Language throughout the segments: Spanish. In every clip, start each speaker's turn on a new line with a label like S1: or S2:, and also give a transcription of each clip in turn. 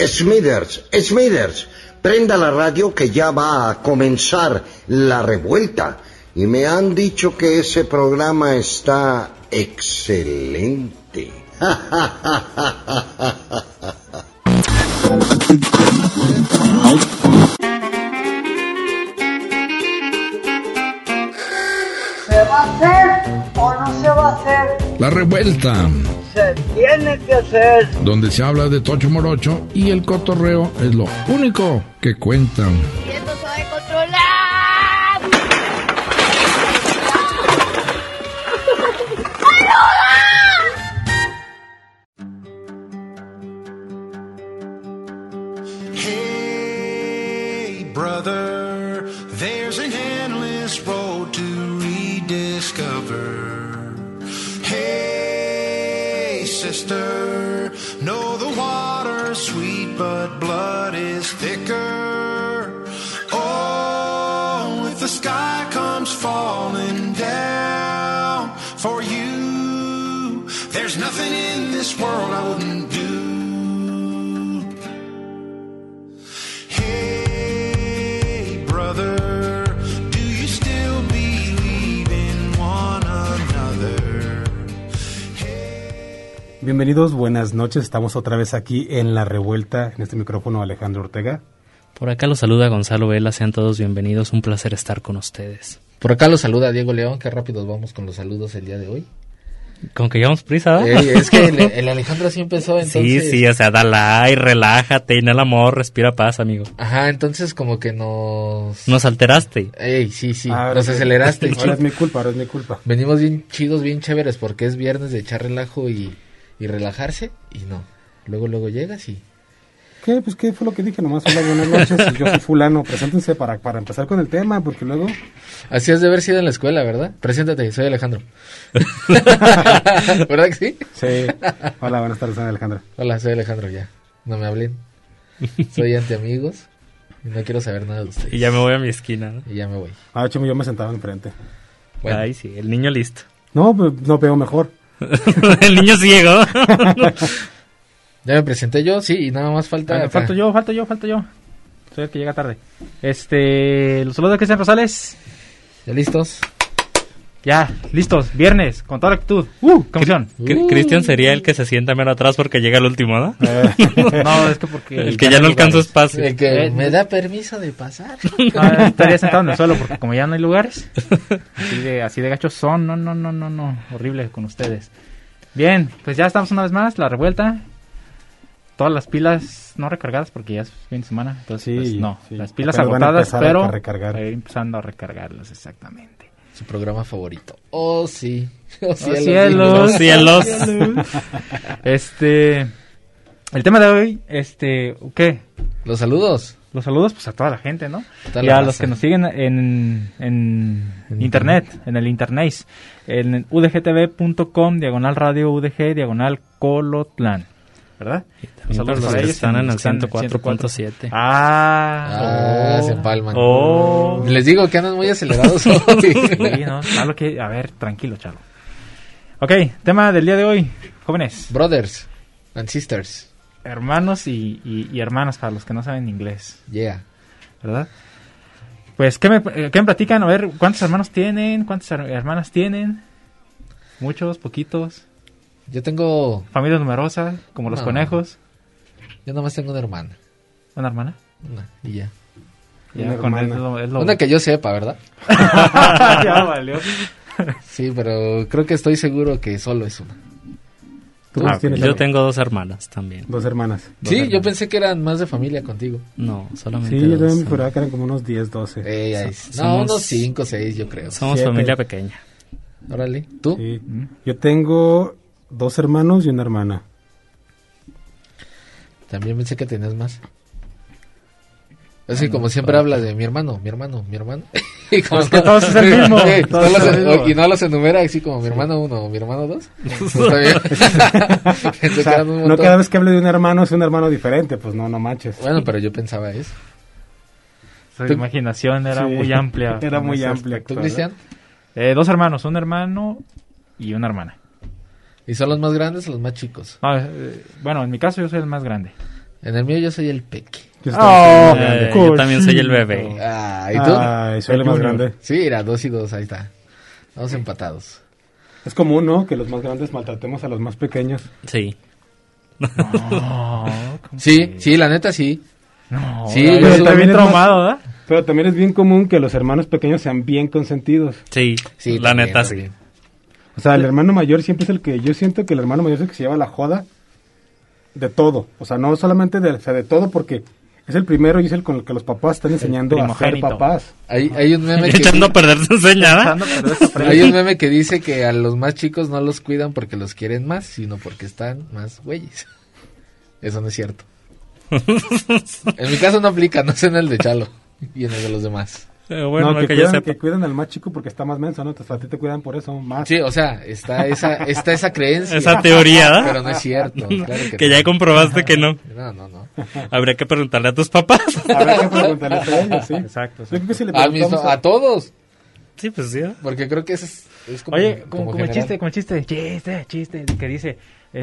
S1: Smithers, prenda la radio que ya va a comenzar La Revuelta. Y me han dicho que ese programa está excelente.
S2: ¿Se va a hacer o no se va a hacer?
S3: La Revuelta.
S2: Se tiene que hacer.
S3: Donde se habla de Tocho Morocho y el cotorreo es lo único que cuentan.
S4: ¡Y esto se va a controlar!
S5: Hey, brother, there's an endless road to rediscover. Hey, sister, know the water's sweet, but blood is thicker. Oh, if the sky comes falling down for you, there's nothing in this world I wouldn't do. Hey, brother, do you still believe in one another?
S6: Bienvenidos, buenas noches, estamos otra vez aquí en La Revuelta, en este micrófono Alejandro Ortega.
S7: Por acá los saluda Gonzalo Vela, sean todos bienvenidos, un placer estar con ustedes.
S8: Por acá los saluda Diego León, qué rápidos vamos con los saludos el día de hoy.
S7: Como que llevamos prisa, ¿no?
S8: Es que el Alejandro así empezó, entonces...
S7: Sí, o sea, dale aire, relájate, inhala amor, respira paz, amigo.
S8: Ajá, entonces como que
S7: Nos alteraste.
S8: Sí, nos aceleraste.
S6: Ahora es mi culpa.
S8: Venimos bien chidos, bien chéveres, porque es viernes de echar relajo y relajarse, y no. Luego llegas y...
S6: ¿Qué? Pues ¿qué fue lo que dije? Nomás hola, buenas noches, yo soy fulano, preséntense para empezar con el tema, porque luego...
S8: Así has de haber sido en la escuela, ¿verdad? Preséntate, soy Alejandro. ¿Verdad que sí?
S6: Sí. Hola, buenas tardes, soy Alejandro.
S8: Hola, soy Alejandro, ya. No me hablen. Soy ante amigos y no quiero saber nada de ustedes.
S7: Y ya me voy a mi esquina, ¿no?
S8: Y ya me voy.
S6: Ah, chimo, yo me sentaba enfrente.
S7: Bueno. Ay, sí, el niño listo.
S6: No, pues no veo mejor.
S7: El niño ciego.
S8: Ya me presenté yo, sí, y nada más falta...
S9: Falto yo. Soy el que llega tarde. Los saludos de Cristian Rosales.
S8: ¿Ya listos?
S9: Ya, listos, viernes, con toda la actitud. ¡Emoción!
S7: Cristian sería el que se sienta menos atrás porque llega el último, ¿no?
S9: No, es que porque...
S7: El que ya no alcanza espacio.
S8: El que me da permiso de pasar.
S9: No, estaría sentado en el suelo porque como ya no hay lugares, así de gachos son, no, horrible con ustedes. Bien, pues ya estamos una vez más, La Revuelta. Todas las pilas no recargadas porque ya es fin de semana, entonces
S6: sí,
S9: pues no,
S6: sí.
S9: Las pilas agotadas, pero
S6: a
S9: ir empezando a recargarlas, exactamente.
S8: Su programa favorito. Oh, sí.
S9: Cielos. El tema de hoy, ¿qué?
S8: Los saludos.
S9: Los saludos pues a toda la gente, ¿no?
S8: Toda
S9: y
S8: la
S9: a
S8: raza.
S9: los que nos siguen en internet, en el internet, en udgtv.com/radio udg/Colotlán. ¿Verdad?
S7: Y para los que están en el 104.7.
S8: Se empalman.
S9: Oh.
S8: Les digo que andan muy acelerados hoy.
S9: Sí, no, a ver, tranquilo, Chalo. Ok, tema del día de hoy, jóvenes.
S8: Brothers and sisters.
S9: Hermanos y hermanas, para los que no saben inglés.
S8: Yeah.
S9: ¿Verdad? Pues, ¿qué me platican? A ver, ¿cuántos hermanos tienen? ¿Cuántas hermanas tienen? ¿Muchos? ¿Poquitos?
S8: Yo tengo...
S9: ¿Familia numerosa? ¿Como los conejos?
S8: Yo nomás tengo una hermana.
S9: ¿Una hermana?
S8: Una, y ya.
S9: Ya, con
S8: una que yo sepa, ¿verdad?
S9: Ya valió.
S8: Sí, pero creo que estoy seguro que solo es una.
S7: Yo tengo 2 hermanas también.
S6: 2 hermanas.
S8: Sí, yo pensé que eran más de familia contigo.
S7: No, solamente
S6: Sí, yo
S7: 2.
S6: también me juraba que eran como unos 10, 12.
S8: No, unos 5, 6 yo creo.
S7: Somos
S6: 7.
S7: familia pequeña.
S8: Órale, ¿tú?
S6: Sí. Yo tengo 2 hermanos y una hermana.
S8: También pensé que tenías más. Es que como siempre habla de mi hermano. Y como
S9: es que todos es el mismo.
S8: Y no los enumera así como mi hermano 1 o mi hermano 2. Está bien.
S6: O sea, no cada vez que hable de un hermano es un hermano diferente, pues no manches.
S8: Bueno, pero yo pensaba eso.
S9: Su imaginación era muy amplia.
S6: Era muy amplia.
S8: ¿Tú, Cristian?
S9: 2 hermanos, un hermano y una hermana.
S8: ¿Y son los más grandes o los más chicos?
S9: Bueno, en mi caso yo soy el más grande.
S8: En el mío yo soy el peque.
S6: Yo soy más grande.
S7: Yo también soy el bebé.
S8: ¿Y tú?
S6: Ay, soy el más grande.
S8: Sí, era 2 y 2, ahí está. Vamos empatados.
S6: Es común, ¿no? Que los más grandes maltratemos a los más pequeños.
S7: Sí.
S8: Sí, la neta sí.
S9: No,
S8: Sí,
S9: yo
S8: yo
S9: estoy
S6: también
S9: bien
S6: es
S9: traumado, ¿verdad?
S6: Pero también es bien común que los hermanos pequeños sean bien consentidos.
S7: Sí,
S8: Sí,
S7: la
S8: también,
S7: neta
S8: también.
S7: sí.
S6: O sea, el hermano mayor siempre es el que... Yo siento que el hermano mayor es el que se lleva la joda de todo. O sea, no solamente de todo, porque es el primero y es el con el que los papás están enseñando a ser
S9: primogénito.
S6: papás.
S8: Hay un meme que...
S7: Echando a perder su enseñada.
S9: Echando a perder su premio.
S8: Hay un meme que dice que a los más chicos no los cuidan porque los quieren más, sino porque están más güeyes. Eso no es cierto. En mi caso no aplica, no sé en el de Chalo y en el de los demás.
S7: Bueno,
S6: no,
S7: que yo sepa.
S6: que cuidan al más chico porque está más menso, ¿no? Entonces a ti te cuidan por eso más.
S8: Sí, o sea, está esa creencia.
S7: Esa teoría, ¿verdad?
S8: Pero no es cierto. Claro
S7: Que
S8: no.
S7: ya comprobaste que no.
S8: No.
S7: Habría que preguntarle a tus papás.
S6: Habrá que preguntarles a ellos, sí.
S9: Exacto.
S6: Yo creo que si le
S8: A
S6: preguntamos
S8: a todos.
S7: Sí, pues sí.
S8: Porque creo que ese es como...
S9: Oye, como
S8: general.
S9: chiste, que dice,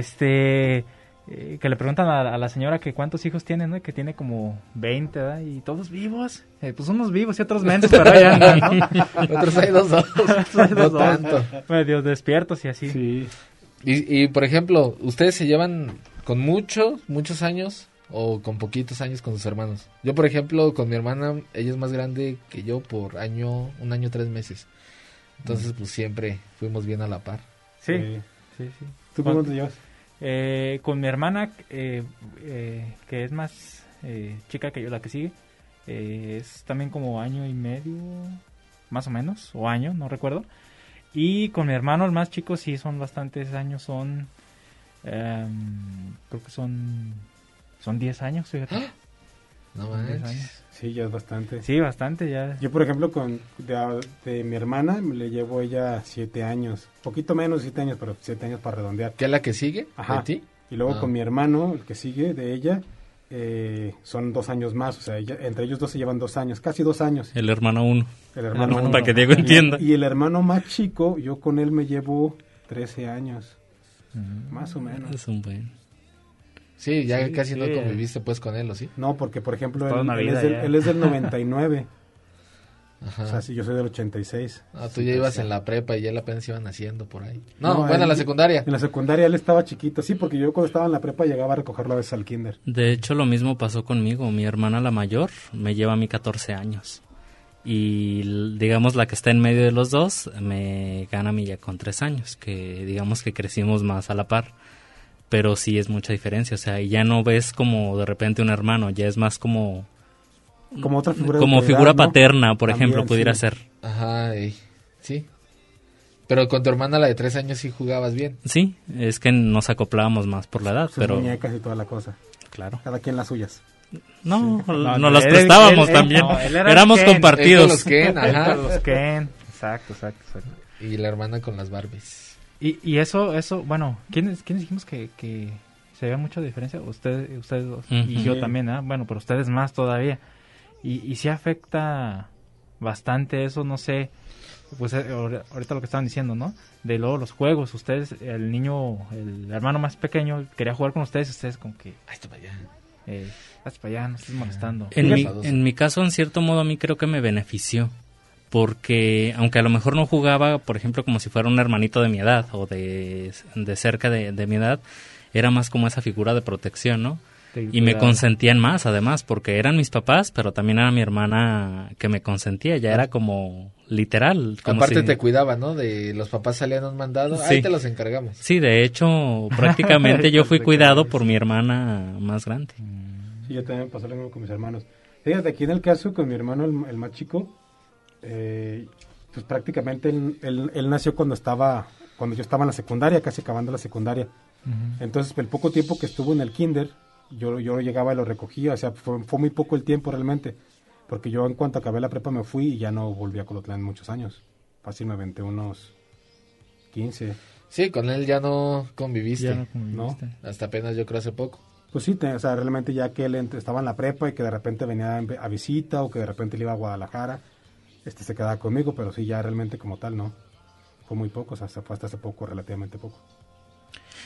S9: que le preguntan a la señora que cuántos hijos tiene, ¿no? Que tiene como 20, ¿verdad? Y todos vivos. Pues unos vivos y otros mensos, pero ahí andan, ¿no?
S8: Otros hay dos. No tanto.
S9: Medio despiertos y así.
S6: Sí.
S8: Y por ejemplo, ¿ustedes se llevan con muchos años o con poquitos años con sus hermanos? Yo, por ejemplo, con mi hermana, ella es más grande que yo por 1 año 3 meses. Entonces, pues siempre fuimos bien a la par.
S9: Sí.
S6: ¿Tú cómo te llevas?
S9: Con mi hermana, que es más chica que yo, la que sigue, es también como 1 año y medio, más o menos, o año, no recuerdo. Y con mi hermano, el más chico, sí son bastantes años, creo que son 10 años, fíjate.
S8: No
S9: 10
S8: manches.
S9: años.
S6: Sí, ya es bastante.
S9: Sí, bastante ya.
S6: Yo, por ejemplo, de mi hermana, le llevo ella 7 años. Poquito menos de 7 años, pero 7 años para redondear.
S8: ¿Qué es la que sigue?
S6: Ajá.
S8: ¿De ti?
S6: Y luego
S8: Ah.
S6: con mi hermano, el que sigue de ella, son 2 años más. O sea, entre ellos dos se llevan 2 años, casi 2 años.
S7: El hermano 1.
S6: El hermano uno.
S7: Para que Diego entienda.
S6: Y el hermano más chico, yo con él me llevo 13 años. Más o menos.
S7: Es un buen.
S8: Sí, ya
S9: Sí,
S8: casi no
S9: sí.
S8: conviviste pues con él, ¿o sí?
S6: No, porque por ejemplo,
S9: Toda una vida ya.
S6: él es del 99.
S8: Ajá.
S6: O sea, sí, yo soy del 86.
S8: Ah, tú ya ibas en la prepa y él apenas iban haciendo por ahí.
S6: No,
S8: Bueno, en
S6: él-
S8: la secundaria.
S6: En la secundaria él estaba chiquito, sí, porque yo cuando estaba en la prepa llegaba a recogerlo a veces al kinder.
S7: De hecho, lo mismo pasó conmigo. Mi hermana, la mayor, me lleva a mí 14 años. Y digamos, la que está en medio de los dos, me gana a mí ya con 3 años. Que digamos que crecimos más a la par. Pero sí es mucha diferencia. O sea, y ya no ves como de repente un hermano, ya es más como
S6: Como otra figura de
S7: como
S6: autoridad,
S7: figura
S6: ¿no?
S7: paterna, por
S6: También,
S7: ejemplo, pudiera
S6: sí.
S7: ser.
S8: Ajá, sí. Pero con tu hermana, la de 3 años, sí jugabas bien.
S7: Sí, es que nos acoplábamos más por la edad,
S6: Sus
S7: pero
S6: muñecas y toda la cosa.
S7: claro.
S6: Cada quien las suyas.
S7: No,
S9: No,
S7: nos las
S9: él-
S7: prestábamos
S9: él-
S7: también.
S9: no, él era el
S7: Éramos
S9: Ken.
S7: compartidos.
S8: Él con los Ken, ajá.
S9: Los Ken. Exacto.
S8: Y la hermana con las Barbies.
S9: Y eso, bueno, ¿quiénes dijimos que se ve mucha diferencia? Ustedes dos. Y
S7: Ujú.
S9: yo también, ¿ah? Bueno, pero ustedes más todavía. Y sí afecta bastante eso, no sé, pues ahorita lo que estaban diciendo, ¿no? De luego los juegos, ustedes, el hermano más pequeño quería jugar con ustedes como que,
S8: Ahí está para allá.
S9: hazte para allá, no estés molestando.
S7: En mi caso, en cierto modo, a mí creo que me benefició. Porque, aunque a lo mejor no jugaba, por ejemplo, como si fuera un hermanito de mi edad o de cerca de mi edad, era más como esa figura de protección, ¿no? Y me consentían más, además, porque eran mis papás, pero también era mi hermana que me consentía, ya era como literal. Como
S8: Aparte
S7: si-
S8: te cuidaba, ¿no? De los papás salían un mandado,
S7: Sí.
S8: ahí te los encargamos.
S7: Sí, de hecho, prácticamente yo fui cuidado por mi hermana más grande.
S6: Sí, yo también me pasó lo mismo con mis hermanos. Fíjate, aquí en el caso con mi hermano, el más chico, pues prácticamente él nació cuando yo estaba en la secundaria, casi acabando la secundaria. Entonces, el poco tiempo que estuvo en el kinder, yo llegaba y lo recogía, o sea, fue muy poco el tiempo realmente, porque yo en cuanto acabé la prepa me fui y ya no volví a Colotlán en muchos años. Fácil me aventé unos 15.
S8: Sí, con él ya no conviviste.
S9: Ya no conviviste.
S8: Hasta apenas yo creo hace poco.
S6: Pues sí, o sea, realmente ya que él estaba en la prepa y que de repente venía a visita o que de repente le iba a Guadalajara, se quedaba conmigo, pero sí, ya realmente como tal, no. Fue muy poco, o sea, fue hasta hace poco, relativamente poco.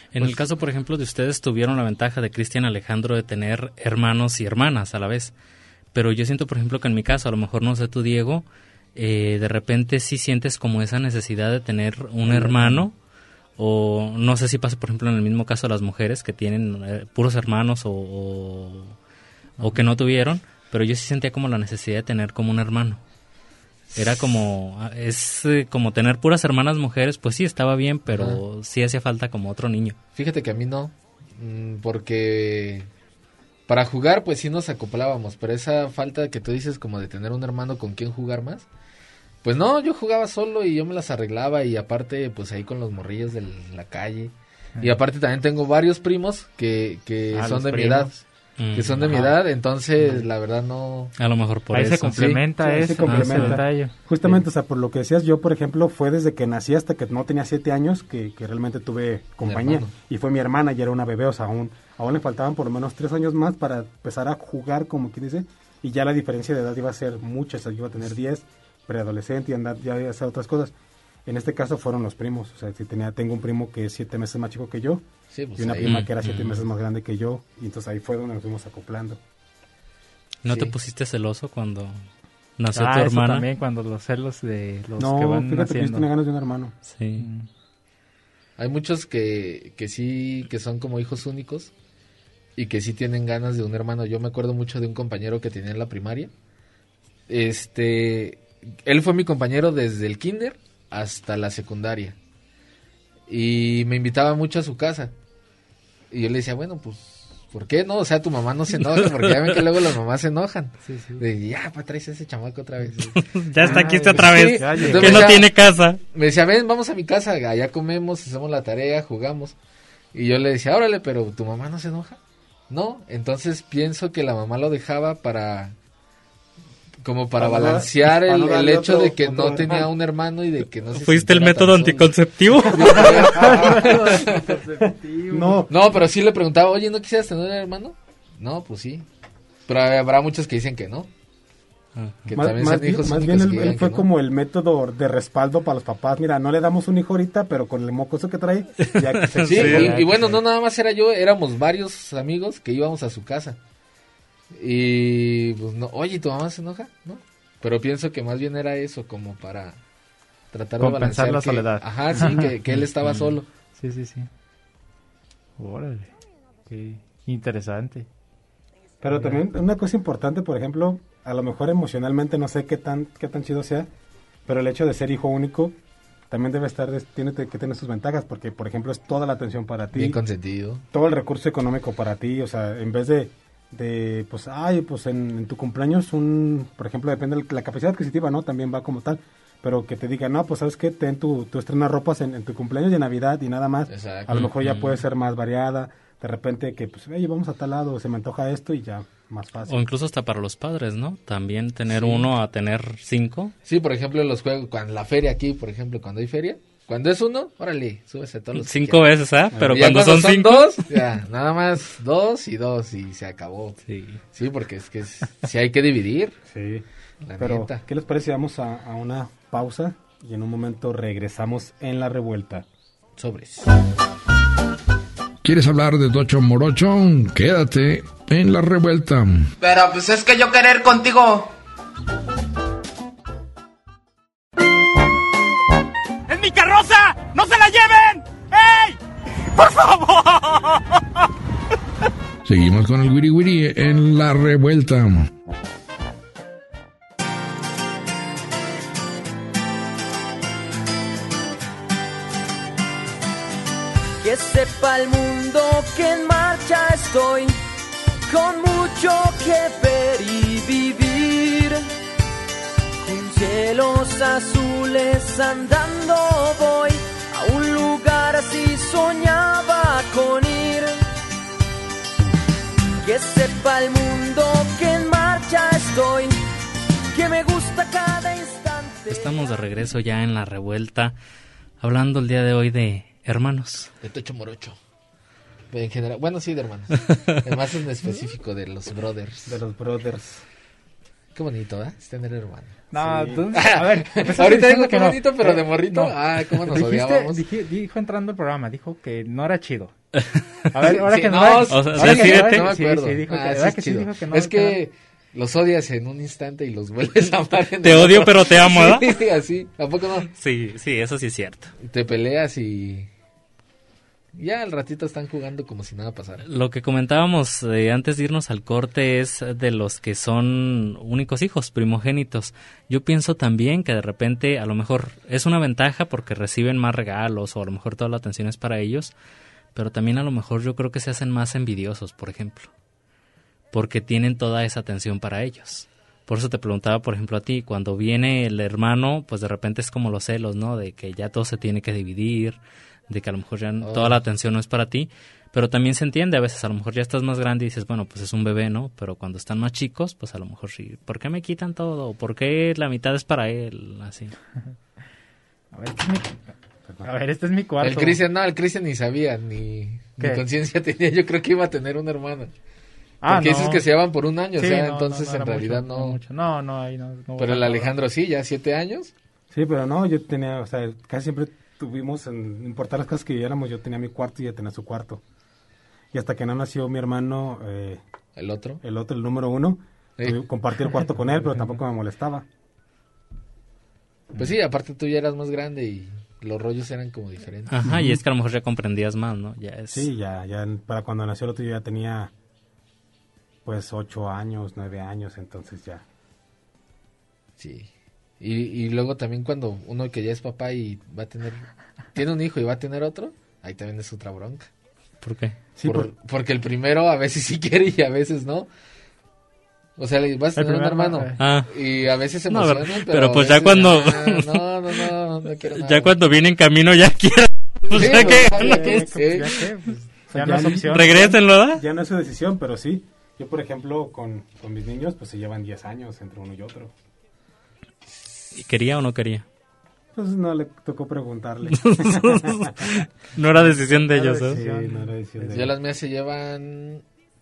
S7: En el caso, por ejemplo, de ustedes tuvieron la ventaja de Cristian Alejandro de tener hermanos y hermanas a la vez. Pero yo siento, por ejemplo, que en mi caso, a lo mejor no sé tú, Diego, de repente sí sientes como esa necesidad de tener un hermano, o no sé si pasa, por ejemplo, en el mismo caso de las mujeres que tienen puros hermanos o que no tuvieron, pero yo sí sentía como la necesidad de tener como un hermano. Era como, como tener puras hermanas mujeres, pues sí, estaba bien, pero sí hacía falta como otro niño.
S8: Fíjate que a mí no, porque para jugar pues sí nos acoplábamos, pero esa falta que tú dices como de tener un hermano con quien jugar más, pues no, yo jugaba solo y yo me las arreglaba, y aparte pues ahí con los morrillos de la calle, y aparte también tengo varios primos que son de mi edad. Que son de mi edad, entonces la verdad no...
S7: A lo mejor por
S9: ahí
S7: eso.
S9: se complementa
S6: sí,
S9: eso.
S6: se complementa.
S9: Detalle.
S6: Justamente, o sea, por lo que decías, yo, por ejemplo, fue desde que nací hasta que no tenía 7 años que realmente tuve compañía. Y fue mi hermana, y era una bebé, o sea, aún le faltaban por lo menos 3 años más para empezar a jugar, como quien dice, y ya la diferencia de edad iba a ser mucha, o sea, yo iba a tener 10, preadolescente, y andar ya a hacer otras cosas. En este caso fueron los primos, o sea, tengo un primo que es 7 meses más chico que yo,
S8: sí, pues
S6: y una
S8: ahí,
S6: prima que era 7 meses más grande que yo, y entonces ahí fue donde nos fuimos acoplando.
S7: ¿No te pusiste celoso cuando nació tu
S9: eso
S7: hermana?
S9: También, cuando los celos de los
S6: no,
S9: que van
S6: fíjate que yo
S9: naciendo.
S6: tenía ganas de un hermano.
S7: Sí.
S8: Hay muchos que sí, que son como hijos únicos y que sí tienen ganas de un hermano. Yo me acuerdo mucho de un compañero que tenía en la primaria. Él fue mi compañero desde el kinder hasta la secundaria. Y me invitaba mucho a su casa. Y yo le decía, bueno, pues, ¿por qué no? O sea, tu mamá no se enoja, porque ya ven que luego las mamás se enojan.
S9: Sí, sí.
S8: De, ya, pa, traes a ese chamaco otra vez.
S7: Ya está aquí otra vez.
S8: Sí,
S7: Que no tiene casa.
S8: Me decía, ven, vamos a mi casa, allá comemos, hacemos la tarea, jugamos. Y yo le decía, órale, pero ¿tu mamá no se enoja? No, entonces pienso que la mamá lo dejaba para balancear el hecho de que no tenía un hermano y de que no se
S7: ¿Fuiste el
S8: sintiera
S7: método
S8: tan
S7: anticonceptivo?
S8: No, pero sí le preguntaba, oye, ¿no quisieras tener un hermano? No, pues sí. Pero habrá muchos que dicen que no. Que también son hijos
S6: más
S8: únicos
S6: bien
S8: que digan
S6: él fue
S8: que no.
S6: como el método de respaldo para los papás. Mira, no le damos un hijo ahorita, pero con el mocoso que trae, ya que se
S8: Sí, y bueno, no nada más era yo, éramos varios amigos que íbamos a su casa. Y pues no, oye, ¿tu mamá se enoja? No. Pero pienso que más bien era eso, como para tratar de
S9: compensar
S8: balancear
S9: la
S8: que,
S9: soledad.
S8: Ajá, sí, que él estaba solo.
S9: Sí. Órale. Qué interesante.
S6: Pero también una cosa importante, por ejemplo, a lo mejor emocionalmente no sé qué tan chido sea, pero el hecho de ser hijo único también tiene que tener sus ventajas, porque por ejemplo es toda la atención para ti,
S8: Bien consentido.
S6: todo el recurso económico para ti, o sea, en vez de pues en tu cumpleaños por ejemplo, depende de la capacidad adquisitiva, ¿no? También va como tal, pero que te digan, no, pues sabes qué, tú estrenas ropas en tu cumpleaños de Navidad y nada más.
S8: Exacto.
S6: A lo mejor ya puede ser más variada, de repente que pues, vamos a tal lado, se me antoja esto y ya, más fácil.
S7: O incluso hasta para los padres, ¿no? También tener uno a tener 5.
S8: Sí, por ejemplo, los juegos, cuando la feria aquí, por ejemplo, cuando hay feria, cuando es uno, órale, súbese a todos los
S7: 5 veces, ¿ah? Pero
S8: y ya
S7: cuando son 5...
S8: 2, ya, nada más 2 y se acabó. Sí, porque es que sí hay que dividir.
S6: Sí,
S8: la
S6: pero
S8: neta.
S6: ¿qué les parece? Vamos a una pausa y en un momento regresamos en La Revuelta.
S8: Sobres.
S3: ¿Quieres hablar de Tocho Morocho? Quédate en La Revuelta.
S10: Pero pues es que yo querer contigo.
S11: ¡Es mi carroza! ¡No se la lleven! ¡Ey! ¡Por favor!
S3: Seguimos con el Wiri Wiri en La Revuelta.
S12: Que sepa el mundo que en marcha estoy, con mucho que ver y vivir, con cielos azules andando voy, a un lugar así soñaba con ir. Que sepa el mundo que en marcha estoy, que me gusta cada instante.
S7: Estamos de regreso ya en La Revuelta, hablando el día de hoy de hermanos.
S8: De Tocho Morocho. En general, bueno, sí, de hermanos. Además en específico de los brothers.
S6: De los brothers.
S8: Qué bonito, ¿eh? Es tener hermano.
S9: No,
S6: Sí.
S9: tú, a ver.
S8: Ahorita digo que
S9: no.
S8: bonito, pero de morrito.
S9: No.
S8: Cómo nos odiábamos.
S9: Dijo entrando al programa, dijo que no era chido. A ver, ahora
S8: Sí,
S9: que
S8: no,
S9: no.
S7: o sea,
S9: ahora que
S7: decídete.
S8: no me acuerdo.
S9: Sí, dijo que,
S8: sí
S9: ¿verdad
S8: es
S9: que sí
S8: chido.
S9: dijo que no?
S8: Es que los odias en un instante y los vuelves a amar en
S7: Te
S8: el
S7: odio,
S8: otro.
S7: pero te amo, ¿verdad?
S8: Sí, así. ¿A poco no?
S7: Sí, eso sí es cierto.
S8: Te peleas y ya al ratito están jugando como si nada pasara.
S7: Lo que comentábamos antes de irnos al corte es de los que son únicos hijos, primogénitos. Yo pienso también que de repente a lo mejor es una ventaja porque reciben más regalos o a lo mejor toda la atención es para ellos, pero también a lo mejor yo creo que se hacen más envidiosos, por ejemplo, porque tienen toda esa atención para ellos. Por eso te preguntaba, por ejemplo, a ti, cuando viene el hermano, pues de repente es como los celos, ¿no? De que ya todo se tiene que dividir, de que a lo mejor ya toda la atención no es para ti, pero también se entiende a veces, a lo mejor ya estás más grande y dices, bueno, pues es un bebé, ¿no? Pero cuando están más chicos, pues a lo mejor sí, ¿por qué me quitan todo? ¿Por qué la mitad es para él? Así.
S9: A ver, este es mi cuarto.
S8: El Cristian ni sabía, ni
S9: ¿Qué?
S8: conciencia tenía. Yo creo que iba a tener una hermana.
S9: Ah,
S8: Porque
S9: no.
S8: dices que se llevan por un año,
S9: Sí,
S8: o sea,
S9: no,
S8: entonces
S9: era
S8: en realidad
S9: mucho,
S8: no.
S9: mucho. No, ahí no.
S8: Pero el Alejandro sí, ya 7 años.
S6: Sí, pero no, yo tenía, o sea, casi siempre tuvimos, no importar las cosas que viviéramos, yo tenía mi cuarto y ella tenía su cuarto. Y hasta que no nació mi hermano,
S8: el otro,
S6: el número 1,
S8: Sí.
S6: compartí el cuarto con él, pero tampoco me molestaba.
S8: Pues sí, aparte tú ya eras más grande y los rollos eran como diferentes.
S7: Ajá, y es que a lo mejor ya comprendías más, ¿no? Ya es...
S6: Sí, ya para cuando nació el otro yo ya tenía pues 8 años, 9 años, entonces ya.
S8: Sí. Y luego también cuando uno que ya es papá y va a tener, tiene un hijo y va a tener otro, ahí también es otra bronca.
S7: ¿Por qué?
S6: Sí,
S8: porque el primero a veces sí quiere y a veces no. O sea, vas a tener un hermano y a veces se emocionan,
S7: pero pues
S8: a
S7: ya
S8: veces,
S7: cuando
S8: no quiero nada.
S7: ya cuando viene en camino ya quiero. Pues
S8: Sí,
S7: ya
S8: pues,
S7: que
S9: ya no es opción.
S7: Regrésenlo, ¿verdad?
S6: Ya no es su decisión, pero sí. Yo, por ejemplo, con mis niños, pues se llevan 10 años entre uno y otro.
S7: ¿Y quería o no quería?
S6: Pues no le tocó preguntarle.
S7: No era decisión de ellos,
S6: Sí, no era decisión de
S8: Ya
S6: ellos.
S8: las mías se llevan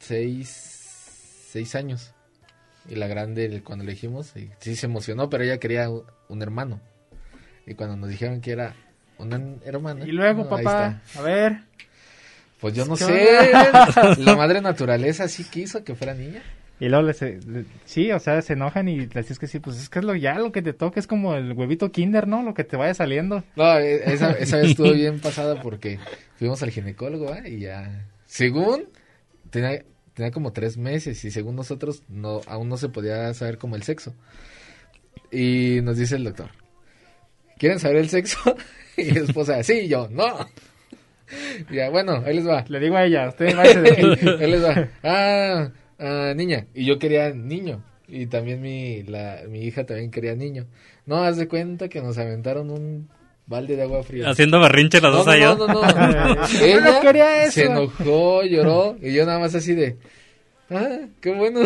S8: 6 años. Y la grande, cuando le dijimos, sí se emocionó, pero ella quería un hermano. Y cuando nos dijeron que era una hermana.
S9: Y luego,
S8: ahí
S9: papá,
S8: está.
S9: a ver.
S8: Pues yo no
S9: ¿Qué
S8: sé.
S9: onda?
S8: La madre naturaleza sí quiso que fuera niña.
S9: Y luego sí, o sea, se enojan y les dices que sí, pues es que es lo que te toca, es como el huevito kinder, ¿no? Lo que te vaya saliendo.
S8: No, esa vez estuvo bien pasada porque fuimos al ginecólogo, y ya, según, tenía como 3 meses y según nosotros aún no se podía saber como el sexo. Y nos dice el doctor, ¿quieren saber el sexo? Y mi esposa, sí, y yo, no. Y ya, bueno, ahí les va.
S9: Le digo a ella, usted váyase de aquí.
S8: Ahí les va. Niña. Y yo quería niño. Y también mi hija también quería niño. No, haz de cuenta que nos aventaron un balde de agua fría.
S7: Haciendo berrinche las dos allá.
S8: No.
S9: Yo no quería eso.
S8: Se enojó, lloró. Y yo nada más así de... qué bueno.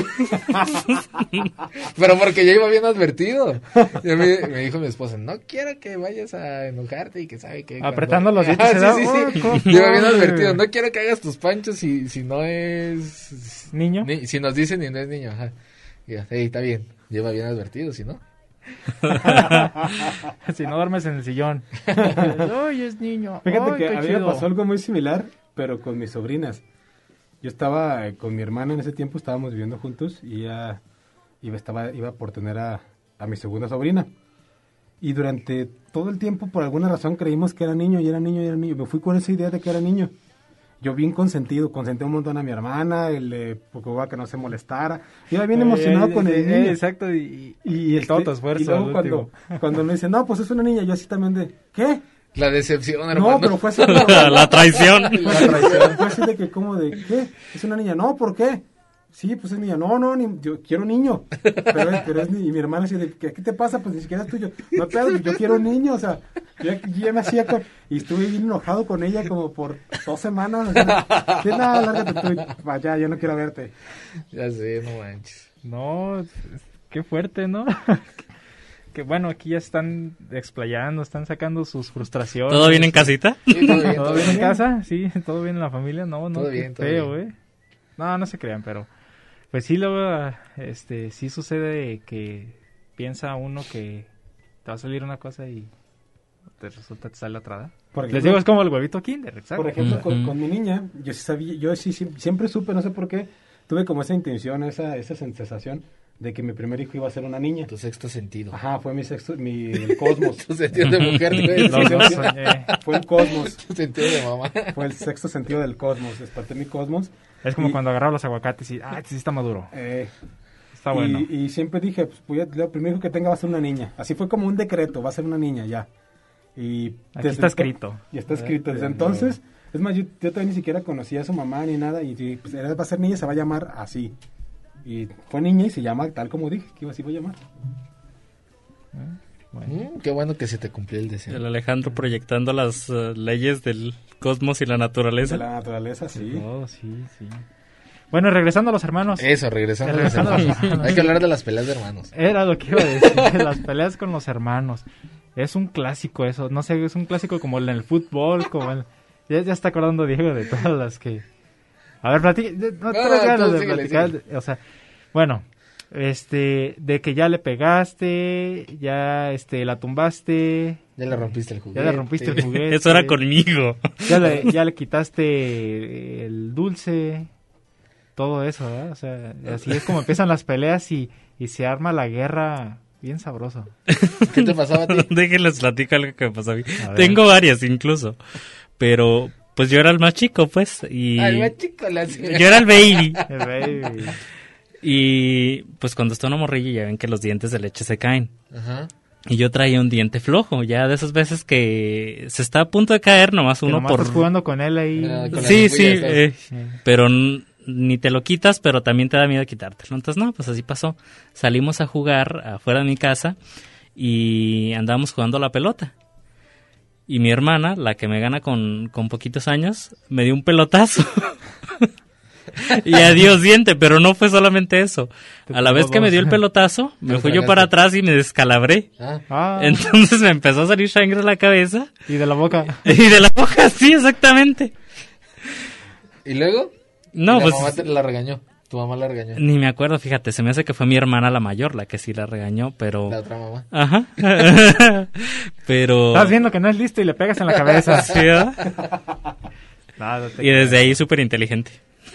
S8: Pero porque ya iba bien advertido. Y me dijo mi esposa, no quiero que vayas a enojarte y que sabe que...
S9: Apretando los dientes.
S8: Sí. Lleva bien advertido. No quiero que hagas tus panchos si no es...
S9: ¿Niño?
S8: Si nos dicen y no es niño. Ajá. Y yo, está bien. Lleva bien advertido, si no.
S9: Si no duermes en el sillón. Ay, es niño.
S6: Fíjate
S9: Ay,
S6: que
S9: qué
S6: a mí me
S9: chido.
S6: pasó algo muy similar, pero con mis sobrinas. Yo estaba con mi hermana en ese tiempo, estábamos viviendo juntos y ella iba por tener a mi segunda sobrina. Y durante todo el tiempo, por alguna razón, creímos que era niño y era niño y era niño. Me fui con esa idea de que era niño. Yo bien consenté un montón a mi hermana, porque que no se molestara. Iba bien emocionado con el niño.
S9: Exacto, y
S6: todo
S9: tu esfuerzo.
S6: Y luego cuando me dicen, no, pues es una niña, yo así también de, ¿qué?
S8: La decepción, hermano.
S6: No, pero fue así.
S7: La traición.
S6: Fue así de que, como de, ¿qué? ¿Es una niña? No, ¿por qué? Sí, pues es niña. No, yo quiero niño. Pero es niño. Y mi hermana así de, ¿qué te pasa? Pues ni siquiera es tuyo. No, pero yo quiero niño, o sea, yo ya me hacía y estuve bien enojado con ella como por 2 semanas. O sea, sí, nada, lárgate tú, vaya, yo no quiero verte.
S8: Ya sé, no manches.
S9: No, qué fuerte, ¿no? Que bueno, aquí ya están explayando, están sacando sus frustraciones.
S7: ¿Todo bien en casita?
S8: Sí,
S9: ¿Todo bien en casa? Sí, todo bien en la familia. No,
S8: Todo
S9: qué
S8: bien, todo
S9: feo,
S8: bien.
S9: No se crean, pero Pues sí, luego, sí sucede que piensa uno que te va a salir una cosa y te resulta que sale otra, ¿verdad? Les digo, es como el huevito Kinder, exacto.
S6: Por ejemplo, con mi niña, yo sí siempre supe, no sé por qué, tuve como esa intención, esa sensación de que mi primer hijo iba a ser una niña.
S8: Tu sexto sentido.
S6: Ajá, fue el cosmos.
S8: Tu sentido de mujer, güey.
S6: Fue el cosmos.
S8: Tu sentido de mamá.
S6: Fue el sexto sentido del cosmos, desperté mi cosmos.
S9: Es como cuando agarraba los aguacates y, este sí está maduro. Está bueno.
S6: Y siempre dije, pues el primer hijo que tenga va a ser una niña. Así fue como un decreto, va a ser una niña ya. Y
S9: aquí está escrito.
S6: Y está escrito. Desde entonces, es más, yo todavía ni siquiera conocía a su mamá ni nada. Y pues, va a ser niña, se va a llamar así. Y fue niña y se llama tal como dije, que así va a llamar.
S8: Bueno. Qué bueno que se te cumplió el deseo.
S7: El Alejandro proyectando las leyes del cosmos y la naturaleza.
S6: De la naturaleza, sí.
S9: Sí. Bueno, regresando a los hermanos.
S8: Eso, regresando a los hermanos. Hay que hablar de las peleas de hermanos.
S9: Era lo que iba a decir, las peleas con los hermanos. Es un clásico eso, no sé, es un clásico como en el fútbol, ya está acordando Diego de todas las que... A ver, platica, no tengo ganas de platicar, o sea, bueno, de que ya le pegaste, ya la tumbaste,
S8: ya le rompiste el juguete.
S7: Eso era conmigo.
S9: Ya le quitaste el dulce, todo eso, ¿verdad? O sea, así es como empiezan las peleas y se arma la guerra bien sabroso.
S8: ¿Qué te pasaba a ti?
S7: Déjenles platico algo que me pasó a mí. Tengo varias incluso, pero pues yo era el más chico, pues, y...
S8: el más chico,
S7: yo era el baby. El baby. Y pues cuando está una morrilla ya ven que los dientes de leche se caen. Ajá. Y yo traía un diente flojo, ya de esas veces que se está a punto de caer, nomás uno por...
S9: estás jugando con él ahí.
S7: Sí, pero ni te lo quitas, pero también te da miedo quitártelo. Entonces, no, pues así pasó. Salimos a jugar afuera de mi casa y andábamos jugando a la pelota. Y mi hermana, la que me gana con poquitos años, me dio un pelotazo. Y adiós diente, pero no fue solamente eso. A la vez que me dio el pelotazo, me fui yo para atrás y me descalabré. Entonces me empezó a salir sangre de la cabeza.
S9: Y de la boca.
S7: Y de la boca, sí, exactamente.
S8: ¿Y luego?
S7: No, pues...
S8: mamá la regañó. Tu mamá la regañó.
S7: Ni me acuerdo, fíjate, se me hace que fue mi hermana la mayor la que sí la regañó, pero...
S8: La otra mamá.
S7: Ajá. Pero...
S9: Estás viendo que no es listo y le pegas en la cabeza.
S7: Sí, ¿verdad? Y desde ahí súper inteligente.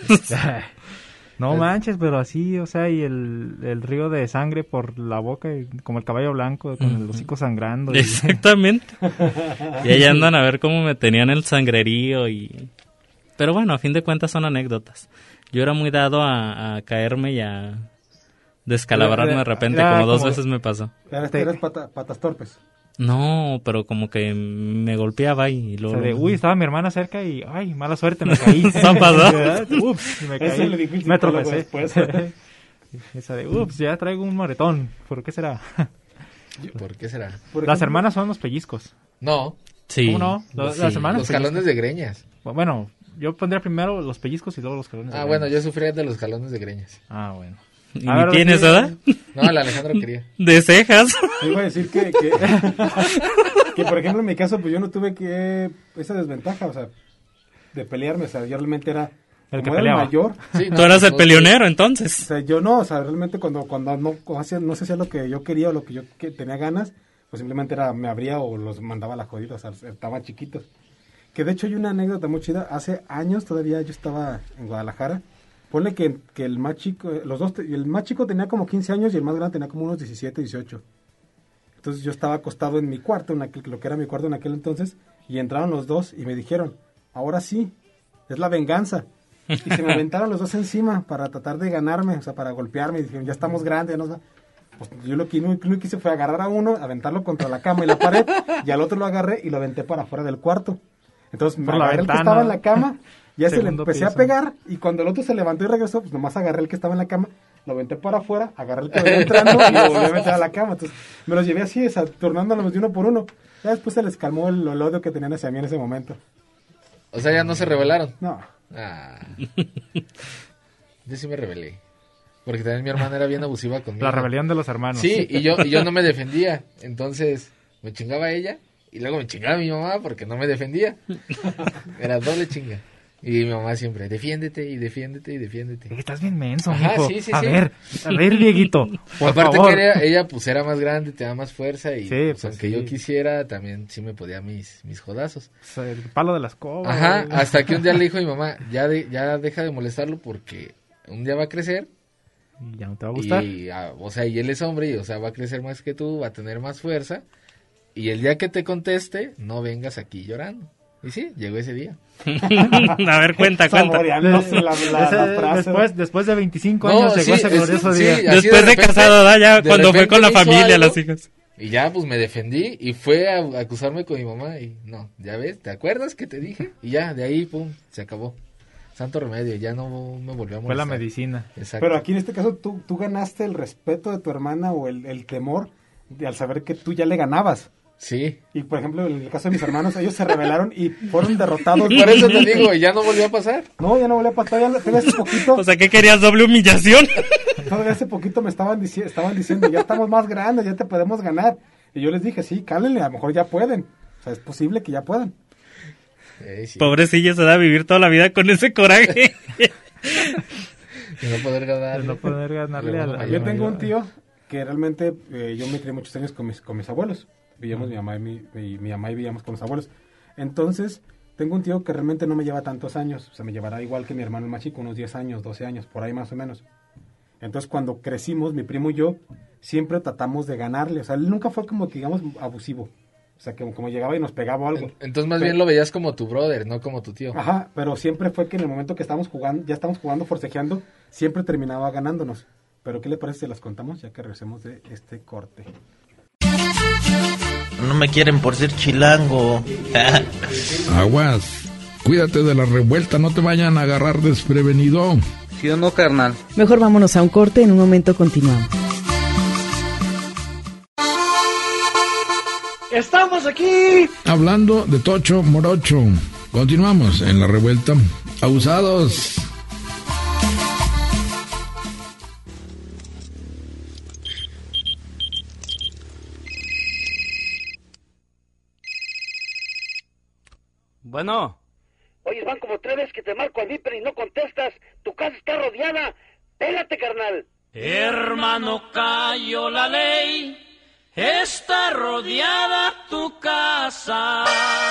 S9: No manches, pero así, o sea, y el río de sangre por la boca, como el caballo blanco, con el hocico sangrando.
S7: Exactamente. Y ahí andan a ver cómo me tenían el sangrerío y... Pero bueno, a fin de cuentas son anécdotas. Yo era muy dado a caerme y a descalabrarme de repente, como 2 veces me pasó.
S6: ¿Eres patas torpes?
S7: No, pero como que me golpeaba y luego...
S9: O sea, uy, estaba mi hermana cerca y, ay, mala suerte, me caí.
S7: ¿No pasó?
S9: Ups, me caí, me tropecé. Esa de, ups, ya traigo un moretón. ¿Por qué será?
S8: ¿Por qué será?
S9: Las hermanas son los pellizcos.
S8: No.
S7: Sí.
S9: ¿Cómo no? Las hermanas.
S8: Los jalones de greñas.
S9: Bueno, yo pondría primero los pellizcos y luego los jalones de greñas.
S8: Bueno, yo sufría de los jalones de greñas.
S9: Bueno.
S7: ¿Y ni tienes, verdad?
S8: No, el Alejandro quería.
S7: De cejas.
S6: Iba a decir que por ejemplo, en mi caso, pues yo no tuve esa desventaja, o sea, de pelearme, o sea, yo realmente era...
S9: El que peleaba.
S6: Era mayor.
S7: Sí, tú eras el peleonero, entonces.
S6: O sea, yo no, o sea, realmente cuando no se hacía lo que yo quería o lo que yo tenía ganas, pues simplemente me abría o los mandaba a la jodida, o sea, estaban chiquitos. Que de hecho hay una anécdota muy chida, hace años todavía yo estaba en Guadalajara. Ponle que el más chico, el más chico tenía como 15 años y el más grande tenía como unos 17, 18. Entonces yo estaba acostado en mi cuarto, lo que era mi cuarto en aquel entonces, y entraron los dos y me dijeron, ahora sí, es la venganza. Y se me aventaron los dos encima para tratar de ganarme, o sea, para golpearme. Y dijeron, ya estamos grandes, ¿no? Pues yo lo que no quise fue agarrar a uno, aventarlo contra la cama y la pared, y al otro lo agarré y lo aventé para afuera del cuarto. Entonces me agarré el que estaba en la cama, ya se le empecé a pegar, y cuando el otro se levantó y regresó, pues nomás agarré el que estaba en la cama, lo aventé para afuera, agarré el que venía entrando y lo volví a meter a la cama. Entonces me los llevé así, turnándolos de uno por uno. Ya después se les calmó el odio que tenían hacia mí en ese momento.
S8: O sea, ya no se rebelaron.
S6: No.
S8: Yo sí me rebelé. Porque también mi hermana era bien abusiva conmigo.
S9: La rebelión de los hermanos.
S8: Sí, y yo no me defendía. Entonces me chingaba ella y luego me chingaba mi mamá porque no me defendía. Era doble chinga. Y mi mamá siempre, defiéndete y defiéndete y defiéndete.
S9: Estás bien menso,
S8: Ajá,
S9: mijo.
S8: sí, sí,
S9: a
S8: sí.
S9: ver, Dieguito, por
S8: Aparte
S9: favor.
S8: que ella pues era más grande, tenía más fuerza y
S9: Sí,
S8: pues,
S9: pues,
S8: aunque
S9: sí.
S8: yo quisiera, también sí me podía mis jodazos.
S9: O sea, el palo de la escoba.
S8: Ajá,
S9: güey.
S8: hasta que un día le dijo a mi mamá, ya deja de molestarlo porque un día va a crecer.
S9: Y ya no te va a gustar.
S8: Y, o sea, y él es hombre y, o sea, va a crecer más que tú, va a tener más fuerza. Y el día que te conteste, no vengas aquí llorando. Y sí, llegó ese día.
S7: A ver, cuenta.
S6: Saboreándose la frase.
S9: Después de 25 años llegó ese glorioso día.
S8: así
S7: Después de
S8: repente,
S7: casado, ¿da? Ya
S8: de
S7: cuando fue
S8: repente
S7: con la
S8: me hizo
S7: familia,
S8: algo,
S7: los hijos.
S8: Y ya, pues me defendí y fue a acusarme con mi mamá. Y no, ya ves, ¿te acuerdas que te dije? Y ya, de ahí, pum, se acabó. Santo remedio, ya no me volvió a molestar.
S9: Fue la medicina.
S8: Exacto.
S6: Pero aquí en este caso tú ganaste el respeto de tu hermana o el temor al saber que tú ya le ganabas.
S8: Sí.
S6: Y por ejemplo, en el caso de mis hermanos, ellos se rebelaron y fueron derrotados.
S8: Por eso te digo, ya no volvió a pasar.
S6: No, ya no volvió a pasar. Todavía hace poquito.
S7: O sea, ¿qué querías? ¿Doble humillación?
S6: Todavía hace poquito me estaban diciendo, ya estamos más grandes, ya te podemos ganar. Y yo les dije, sí, cálenle, a lo mejor ya pueden. O sea, es posible que ya puedan.
S8: Sí.
S7: Pobrecilla, se da a vivir toda la vida con ese coraje.
S8: Y no poder ganar.
S9: No poder ganarle a la...
S6: Yo tengo un tío que realmente yo me crié muchos años con mis abuelos. Vivíamos mi mamá y vivíamos con los abuelos. Entonces, tengo un tío que realmente no me lleva tantos años. O sea, me llevará igual que mi hermano el más chico, unos 10 años, 12 años, por ahí más o menos. Entonces, cuando crecimos, mi primo y yo, siempre tratamos de ganarle. O sea, él nunca fue como que, digamos, abusivo. O sea, que como llegaba y nos pegaba o algo.
S8: Entonces, más bien lo veías como tu brother, no como tu tío.
S6: Ajá, pero siempre fue que en el momento que estábamos jugando, ya estamos jugando, forcejeando, siempre terminaba ganándonos. Pero ¿qué le parece si las contamos ya que regresemos de este corte?
S13: No me quieren por ser chilango.
S3: Aguas. Cuídate de la revuelta, no te vayan a agarrar desprevenido.
S13: ¿Sí o no, carnal?
S14: Mejor vámonos a un corte, en un momento continuamos.
S11: ¡Estamos aquí!
S3: Hablando de Tocho Morocho. Continuamos en la revuelta. Abusados.
S11: Bueno.
S15: Oye, van como 3 veces que te marco a mí, pero y no contestas. Tu casa está rodeada. Pégate, carnal.
S11: Hermano, cayó la ley. Está rodeada tu casa.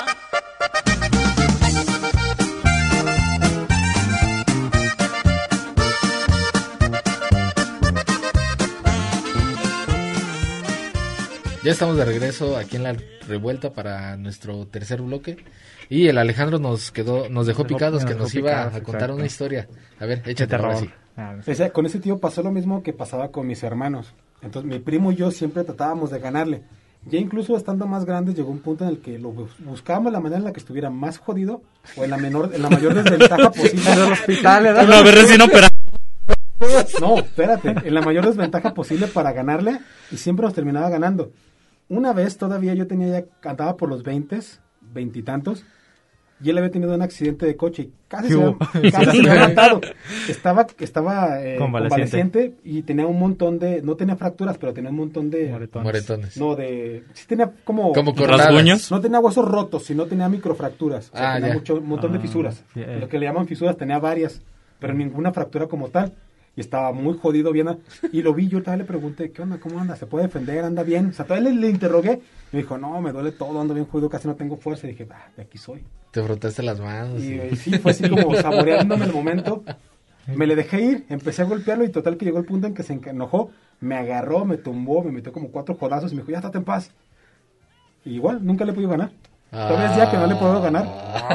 S8: Ya estamos de regreso aquí en la revuelta para nuestro tercer bloque. Y el Alejandro nos dejó picados, que nos iba a contar una historia. A ver, échate ahora sí.
S6: Con ese tío pasó lo mismo que pasaba con mis hermanos. Entonces mi primo y yo siempre tratábamos de ganarle. Ya incluso estando más grandes llegó un punto en el que lo buscábamos la manera en la que estuviera más jodido o en la mayor desventaja posible.
S9: En el hospital,
S7: ¿verdad? No, a ver, recién operado.
S6: No, espérate, en la mayor desventaja posible para ganarle y siempre nos terminaba ganando. Una vez todavía yo cantaba por los 20 y tantos, y él había tenido un accidente de coche y casi se había matado. Estaba convaleciente y tenía un montón no tenía fracturas, pero tenía un montón de
S8: moretones.
S6: No, sí tenía como
S7: rasguños.
S6: No tenía huesos rotos, sino tenía microfracturas. O sea, tenía un montón de fisuras.
S9: Yeah.
S6: Lo que le llaman fisuras, tenía varias, pero ninguna fractura como tal. Y estaba muy jodido, bien. Y lo vi, yo todavía le pregunté, ¿qué onda? ¿Cómo anda? ¿Se puede defender? ¿Anda bien? O sea, todavía le interrogué. Me dijo, no, me duele todo, ando bien jodido, casi no tengo fuerza. Y dije, de aquí soy.
S8: Te frotaste las manos.
S6: Y sí, fue así como saboreándome el momento. Me le dejé ir, empecé a golpearlo y total que llegó el punto en que se enojó. Me agarró, me tumbó, me metió como 4 jodazos y me dijo, ya estate en paz. Y igual, nunca le he podido ganar. Todavía es día que no le puedo ganar.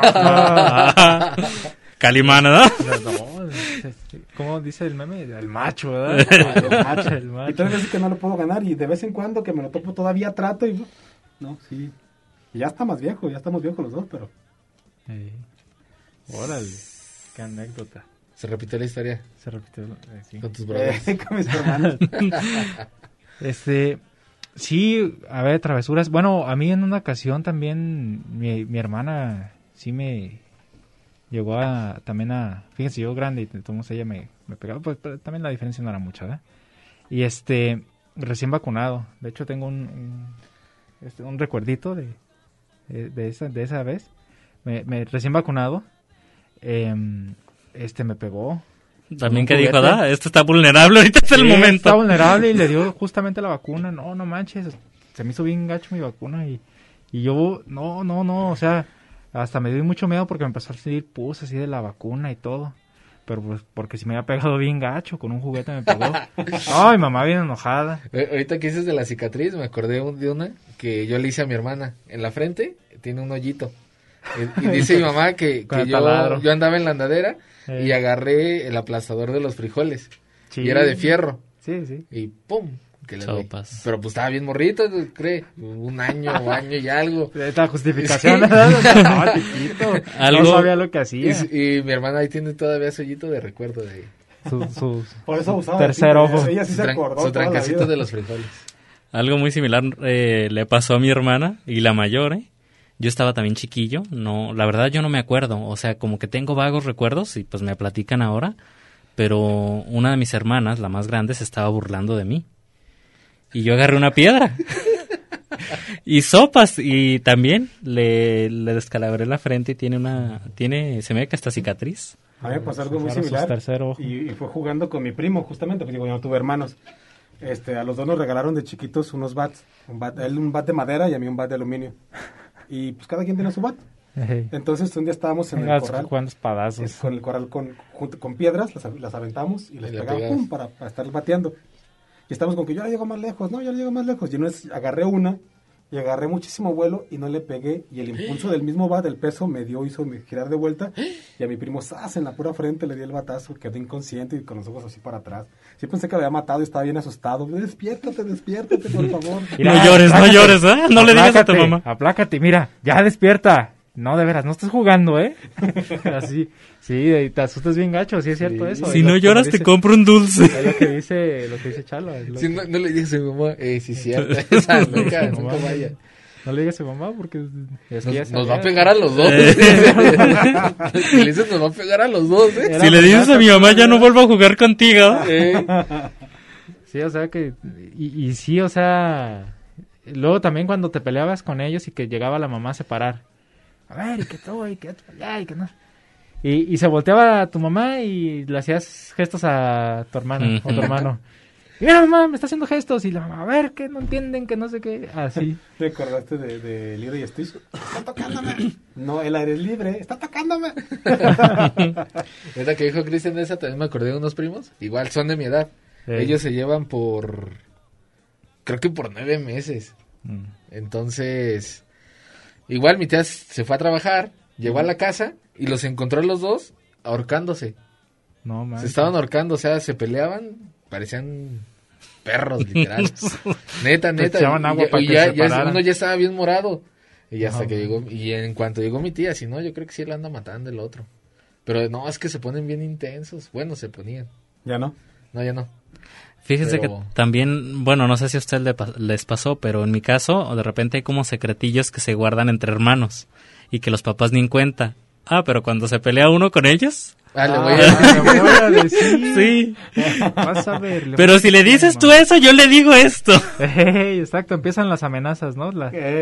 S7: Calimán, ¿verdad?
S9: No, ¿cómo dice el meme? El macho, ¿verdad? El macho.
S6: Y todas veces que no lo puedo ganar y de vez en cuando que me lo topo todavía trato y... No, sí. Y ya está más viejo, ya estamos viejos los dos, pero...
S9: Órale, qué anécdota.
S8: ¿Se repitió la historia?
S9: Se repitió, sí.
S8: Con tus brothers.
S6: Con mis hermanos.
S9: Sí, a ver, travesuras. Bueno, a mí en una ocasión también mi hermana sí me... Llegó fíjense, yo grande y entonces ella me pegaba, pues pero también la diferencia no era mucha, ¿verdad? Y recién vacunado, de hecho tengo un recuerdito de esa vez, me recién vacunado, me pegó.
S7: También que dijo, esto está vulnerable, ahorita es el momento.
S9: Está vulnerable y le dio justamente la vacuna. No manches, se me hizo bien gacho mi vacuna y yo, no, o sea, hasta me dio mucho miedo porque me empezó a salir pus así de la vacuna y todo. Pero pues porque si me había pegado bien gacho, con un juguete me pegó. No, mi mamá bien enojada.
S8: Ahorita que dices de la cicatriz, me acordé de una que yo le hice a mi hermana. En la frente tiene un hoyito. Y dice mi mamá que yo andaba en la andadera y agarré el aplastador de los frijoles. Sí. Y era de fierro.
S9: Sí.
S8: Y ¡pum! Que le doy. Pero pues estaba bien morrito, ¿cree? Un año y algo.
S9: Esta justificación, estaba chiquito. No sabía lo que hacía.
S8: Y mi hermana ahí tiene todavía su hoyito de recuerdo de
S9: su
S6: por eso usaba
S9: tercer ojo.
S6: Ella sí se acordó
S8: su trancacito de los frijoles.
S7: Algo muy similar le pasó a mi hermana y la mayor, Yo estaba también chiquillo, la verdad yo no me acuerdo, o sea, como que tengo vagos recuerdos y pues me platican ahora, pero una de mis hermanas, la más grande, se estaba burlando de mí. Y yo agarré una piedra y sopas y también le descalabré la frente y se me ve que hasta cicatriz.
S6: A mí me pasó algo muy similar y fue jugando con mi primo justamente, porque yo no tuve hermanos. A los dos nos regalaron de chiquitos unos bats, él un bat de madera y a mí un bat de aluminio. Y pues cada quien tiene su bat. Entonces un día estábamos en el corral
S9: jugando espadazos.
S6: Con el corral con piedras, las aventamos y les pegamos para estar bateando. Y estamos con que yo le llego más lejos, y una vez agarré una y agarré muchísimo vuelo y no le pegué, y el impulso del mismo bat, del peso, hizo girar de vuelta, y a mi primo ¡zas! En la pura frente le di el batazo, quedó inconsciente y con los ojos así para atrás. Sí pensé que había matado y estaba bien asustado. Despiértate, por favor.
S7: Mira, no llores, no le digas a tu mamá.
S9: Aplácate, mira, ya despierta. No, de veras, no estás jugando, Así, sí, te asustas bien gacho, sí es cierto eso.
S7: Si no lloras, te compro un dulce.
S9: Es lo que dice Chalo.
S8: Si no le digas a mi mamá, sí es cierto, esa nunca vaya.
S9: No le digas a mamá porque
S8: nos va a pegar a los dos. Si le dices, nos va a pegar a los dos,
S7: Si le dices a mi mamá, ya no vuelvo a jugar contigo.
S9: Sí, o sea que, y sí, o sea, luego también cuando te peleabas con ellos y que llegaba la mamá a separar. A ver, y que todo, y que allá, y que no. Y se volteaba a tu mamá y le hacías gestos a tu hermana o tu hermano. Y mira, mamá, me está haciendo gestos. Y la mamá, a ver, que no entienden, que no sé qué. Así.
S6: ¿Te acordaste de Lilo y Stitch? Está tocándome. No, el aire es libre, está tocándome.
S8: Esa que dijo Cristian de esa, también me acordé de unos primos. Igual son de mi edad. Ellos se llevan creo que por 9 meses. Entonces... Igual mi tía se fue a trabajar, llegó a la casa y los encontró a los dos ahorcándose.
S9: No, man.
S8: Se estaban ahorcando, o sea, se peleaban, parecían perros, literal. Neta.
S9: Echaban agua para que
S8: ya uno ya estaba bien morado. Y hasta que llegó, y en cuanto llegó mi tía, si no, yo creo que sí él anda matando el otro. Pero no, es que se ponen bien intensos. Bueno, se ponían.
S6: ¿Ya no?
S8: No, ya no.
S7: Fíjense que también, bueno, no sé si a usted les pasó, pero en mi caso, de repente hay como secretillos que se guardan entre hermanos y que los papás ni en cuenta. Pero cuando se pelea uno con ellos...
S8: le voy a
S9: decir.
S7: Sí.
S9: Vas a ver.
S7: Pero si le dices tú eso, yo le digo esto.
S9: Exacto, empiezan las amenazas, ¿no?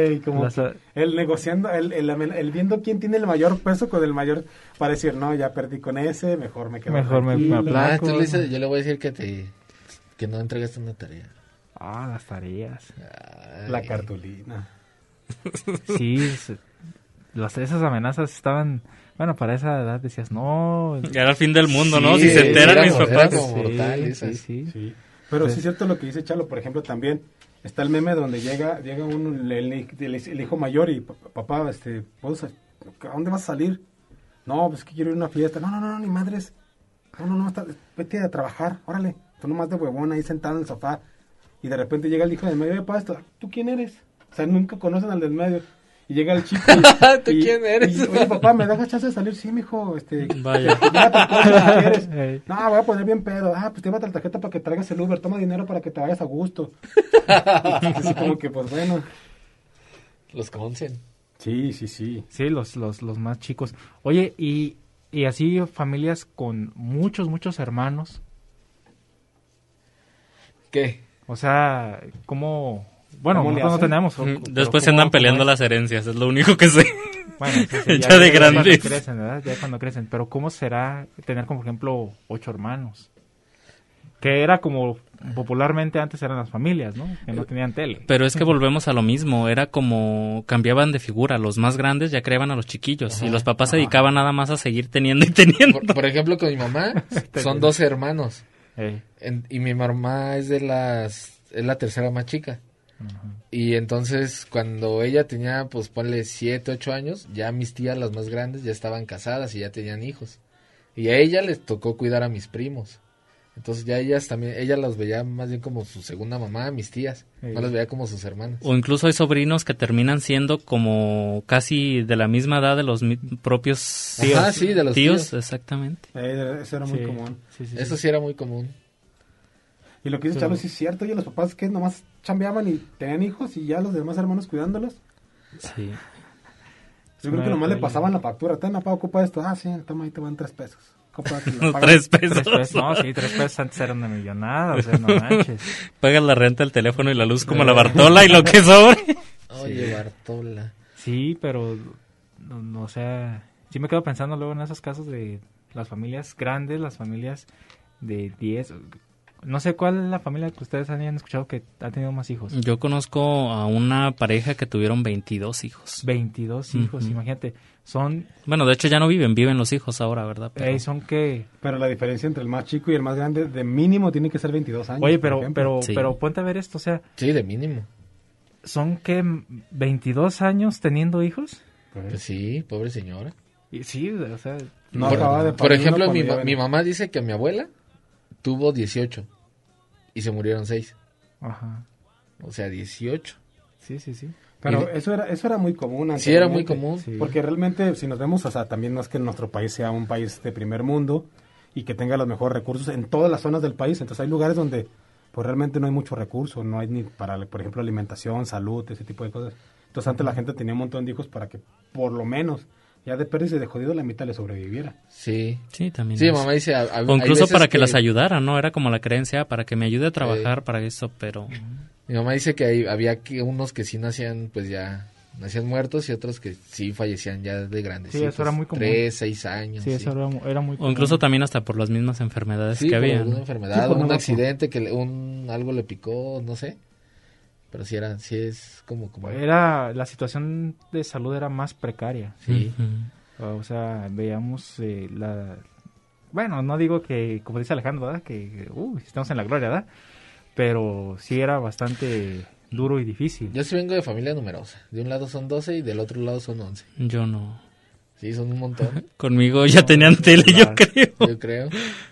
S6: El negociando, el viendo quién tiene el mayor peso con el mayor, para decir, no, ya perdí con ese, mejor me quedo
S9: Mejor me aplaco.
S8: Yo le voy a decir que no entregaste una tarea.
S9: Las tareas.
S6: La cartulina.
S9: Sí, esas amenazas estaban... Bueno, para esa edad decías, no...
S7: Ya era el fin del mundo, ¿no? Si se enteran mis papás.
S6: Sí. Pero sí es cierto lo que dice Chalo, por ejemplo, también está el meme donde llega uno, el hijo mayor y papá, ¿a dónde vas a salir? No, pues que quiero ir a una fiesta. No, ni madres. No, vete a trabajar, órale. Tú nomás de huevón ahí sentado en el sofá. Y de repente llega el hijo del medio, papá, ¿tú quién eres? O sea, nunca conocen al del medio. Y llega el chico
S8: ¿tú quién eres?
S6: Oye, papá, ¿me dejas chance de salir? Sí, mijo,
S7: vaya.
S6: No, voy a poner bien pedo. Pues llévate la tarjeta para que traigas el Uber, toma dinero para que te vayas a gusto. Así como que, pues bueno.
S8: Los conocen.
S6: Sí.
S9: Sí, los más chicos. Oye, y así familias con muchos hermanos.
S8: ¿Qué?
S9: O sea, ¿cómo Bueno,
S6: ¿Cómo le
S9: nosotros no
S6: hacen?
S9: tenemos.
S7: Después se andan peleando las herencias, es lo único que sé.
S9: Bueno, sí,
S7: ya de grandes.
S9: Cuando crecen, ¿verdad? Ya cuando crecen. Pero ¿cómo será tener, como por ejemplo, 8 hermanos? Que era como popularmente antes eran las familias, ¿no? Que no tenían tele.
S7: Pero es que volvemos a lo mismo, era como cambiaban de figura, los más grandes ya creaban a los chiquillos.
S8: Ajá,
S7: y los papás se dedicaban nada más a seguir teniendo y teniendo.
S8: Por ejemplo, con mi mamá son 12 hermanos.
S9: Hey.
S8: Y mi mamá es la tercera más chica. Y entonces cuando ella tenía, pues ponle 7, 8 años, ya mis tías, las más grandes, ya estaban casadas y ya tenían hijos. Y a ella les tocó cuidar a mis primos. Entonces ya ella las veía más bien como su segunda mamá, mis tías. No las veía como sus hermanas.
S7: O incluso hay sobrinos que terminan siendo como casi de la misma edad de los propios
S8: tíos. Ajá, sí, de los tíos.
S7: Exactamente.
S6: Eso era muy común.
S8: Eso sí era muy común.
S6: Y lo que dice Chalo sí es cierto, oye, los papás que nomás chambeaban y tenían hijos y ya los demás hermanos cuidándolos.
S7: Sí.
S6: Yo creo que nomás le pasaban la factura, ten, papá, ocupa esto. Ah, sí, toma, ahí te van 3 pesos.
S7: No, 3 pesos.
S9: 3 pesos. No, sí, 3 pesos antes eran una millonada, o sea, no manches.
S7: Pagas la renta, el teléfono y la luz como la Bartola y lo que sobre.
S8: Oye, Bartola.
S9: Sí, pero, no, o sea, sí me quedo pensando luego en esos casos de las familias grandes, las familias de 10... No sé cuál es la familia que ustedes hayan escuchado que ha tenido más hijos.
S7: Yo conozco a una pareja que tuvieron 22 hijos.
S9: 22 hijos, imagínate. Son...
S7: Bueno, de hecho ya no viven los hijos ahora, ¿verdad?
S9: Pero... ¿Son qué?
S6: Pero la diferencia entre el más chico y el más grande de mínimo tiene que ser 22 años.
S9: Oye, pero ponte a ver esto, o sea...
S8: Sí, de mínimo.
S9: ¿Son qué? ¿22 años teniendo hijos?
S8: Pues sí, pobre señora.
S9: Y sí, o sea...
S6: No
S8: por ejemplo, mi mamá dice que mi abuela tuvo 18 y se murieron 6.
S9: Ajá.
S8: O sea, 18.
S9: Sí.
S6: Pero eso era muy común.
S8: Sí, era muy común.
S6: Sí. Porque realmente, si nos vemos, o sea, también no es que nuestro país sea un país de primer mundo y que tenga los mejores recursos en todas las zonas del país. Entonces hay lugares donde pues realmente no hay mucho recurso, no hay ni para, por ejemplo, alimentación, salud, ese tipo de cosas. Entonces antes la gente tenía un montón de hijos para que por lo menos ya de pérdida y de jodido la mitad le sobreviviera.
S8: Sí.
S7: Sí, también.
S8: Sí, mamá dice...
S7: o incluso para que las ayudara, ¿no? Era como la creencia, para que me ayude a trabajar para eso, pero...
S8: Mi mamá dice que había unos que sí nacían, pues ya... Nacían muertos y otros que sí fallecían ya de grandes.
S9: Sí, eso era muy común.
S8: 3, 6 años.
S9: Sí, eso era muy común.
S7: O incluso también hasta por las mismas enfermedades que había.
S8: Sí, una enfermedad, un accidente, que algo le picó, no sé. Pero sí es como...
S9: La situación de salud era más precaria.
S8: Sí.
S9: O sea, veíamos Bueno, no digo que, como dice Alejandro, ¿verdad? Que estamos en la gloria, ¿verdad? Pero sí era bastante duro y difícil.
S8: Yo sí vengo de familia numerosa. De un lado son 12 y del otro lado son 11.
S7: Yo no.
S8: Sí, son un montón.
S7: Conmigo ya tenían tele, claro, yo creo.
S8: Yo creo.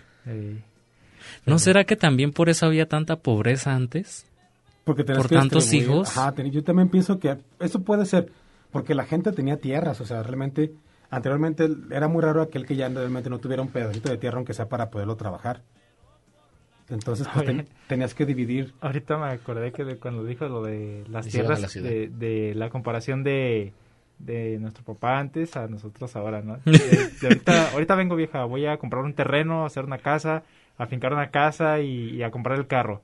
S7: ¿No será que también por eso había tanta pobreza antes?
S6: Porque
S7: por tantos hijos.
S6: Ajá, yo también pienso que eso puede ser, porque la gente tenía tierras, o sea, realmente, anteriormente era muy raro aquel que ya realmente no tuviera un pedacito de tierra, aunque sea para poderlo trabajar. Entonces, pues tenías que dividir.
S9: Ahorita me acordé que cuando dijo lo de las tierras, de la comparación de nuestro papá antes a nosotros ahora, ¿no? Ahorita vengo, vieja, voy a comprar un terreno, a hacer una casa, a fincar una casa y a comprar el carro.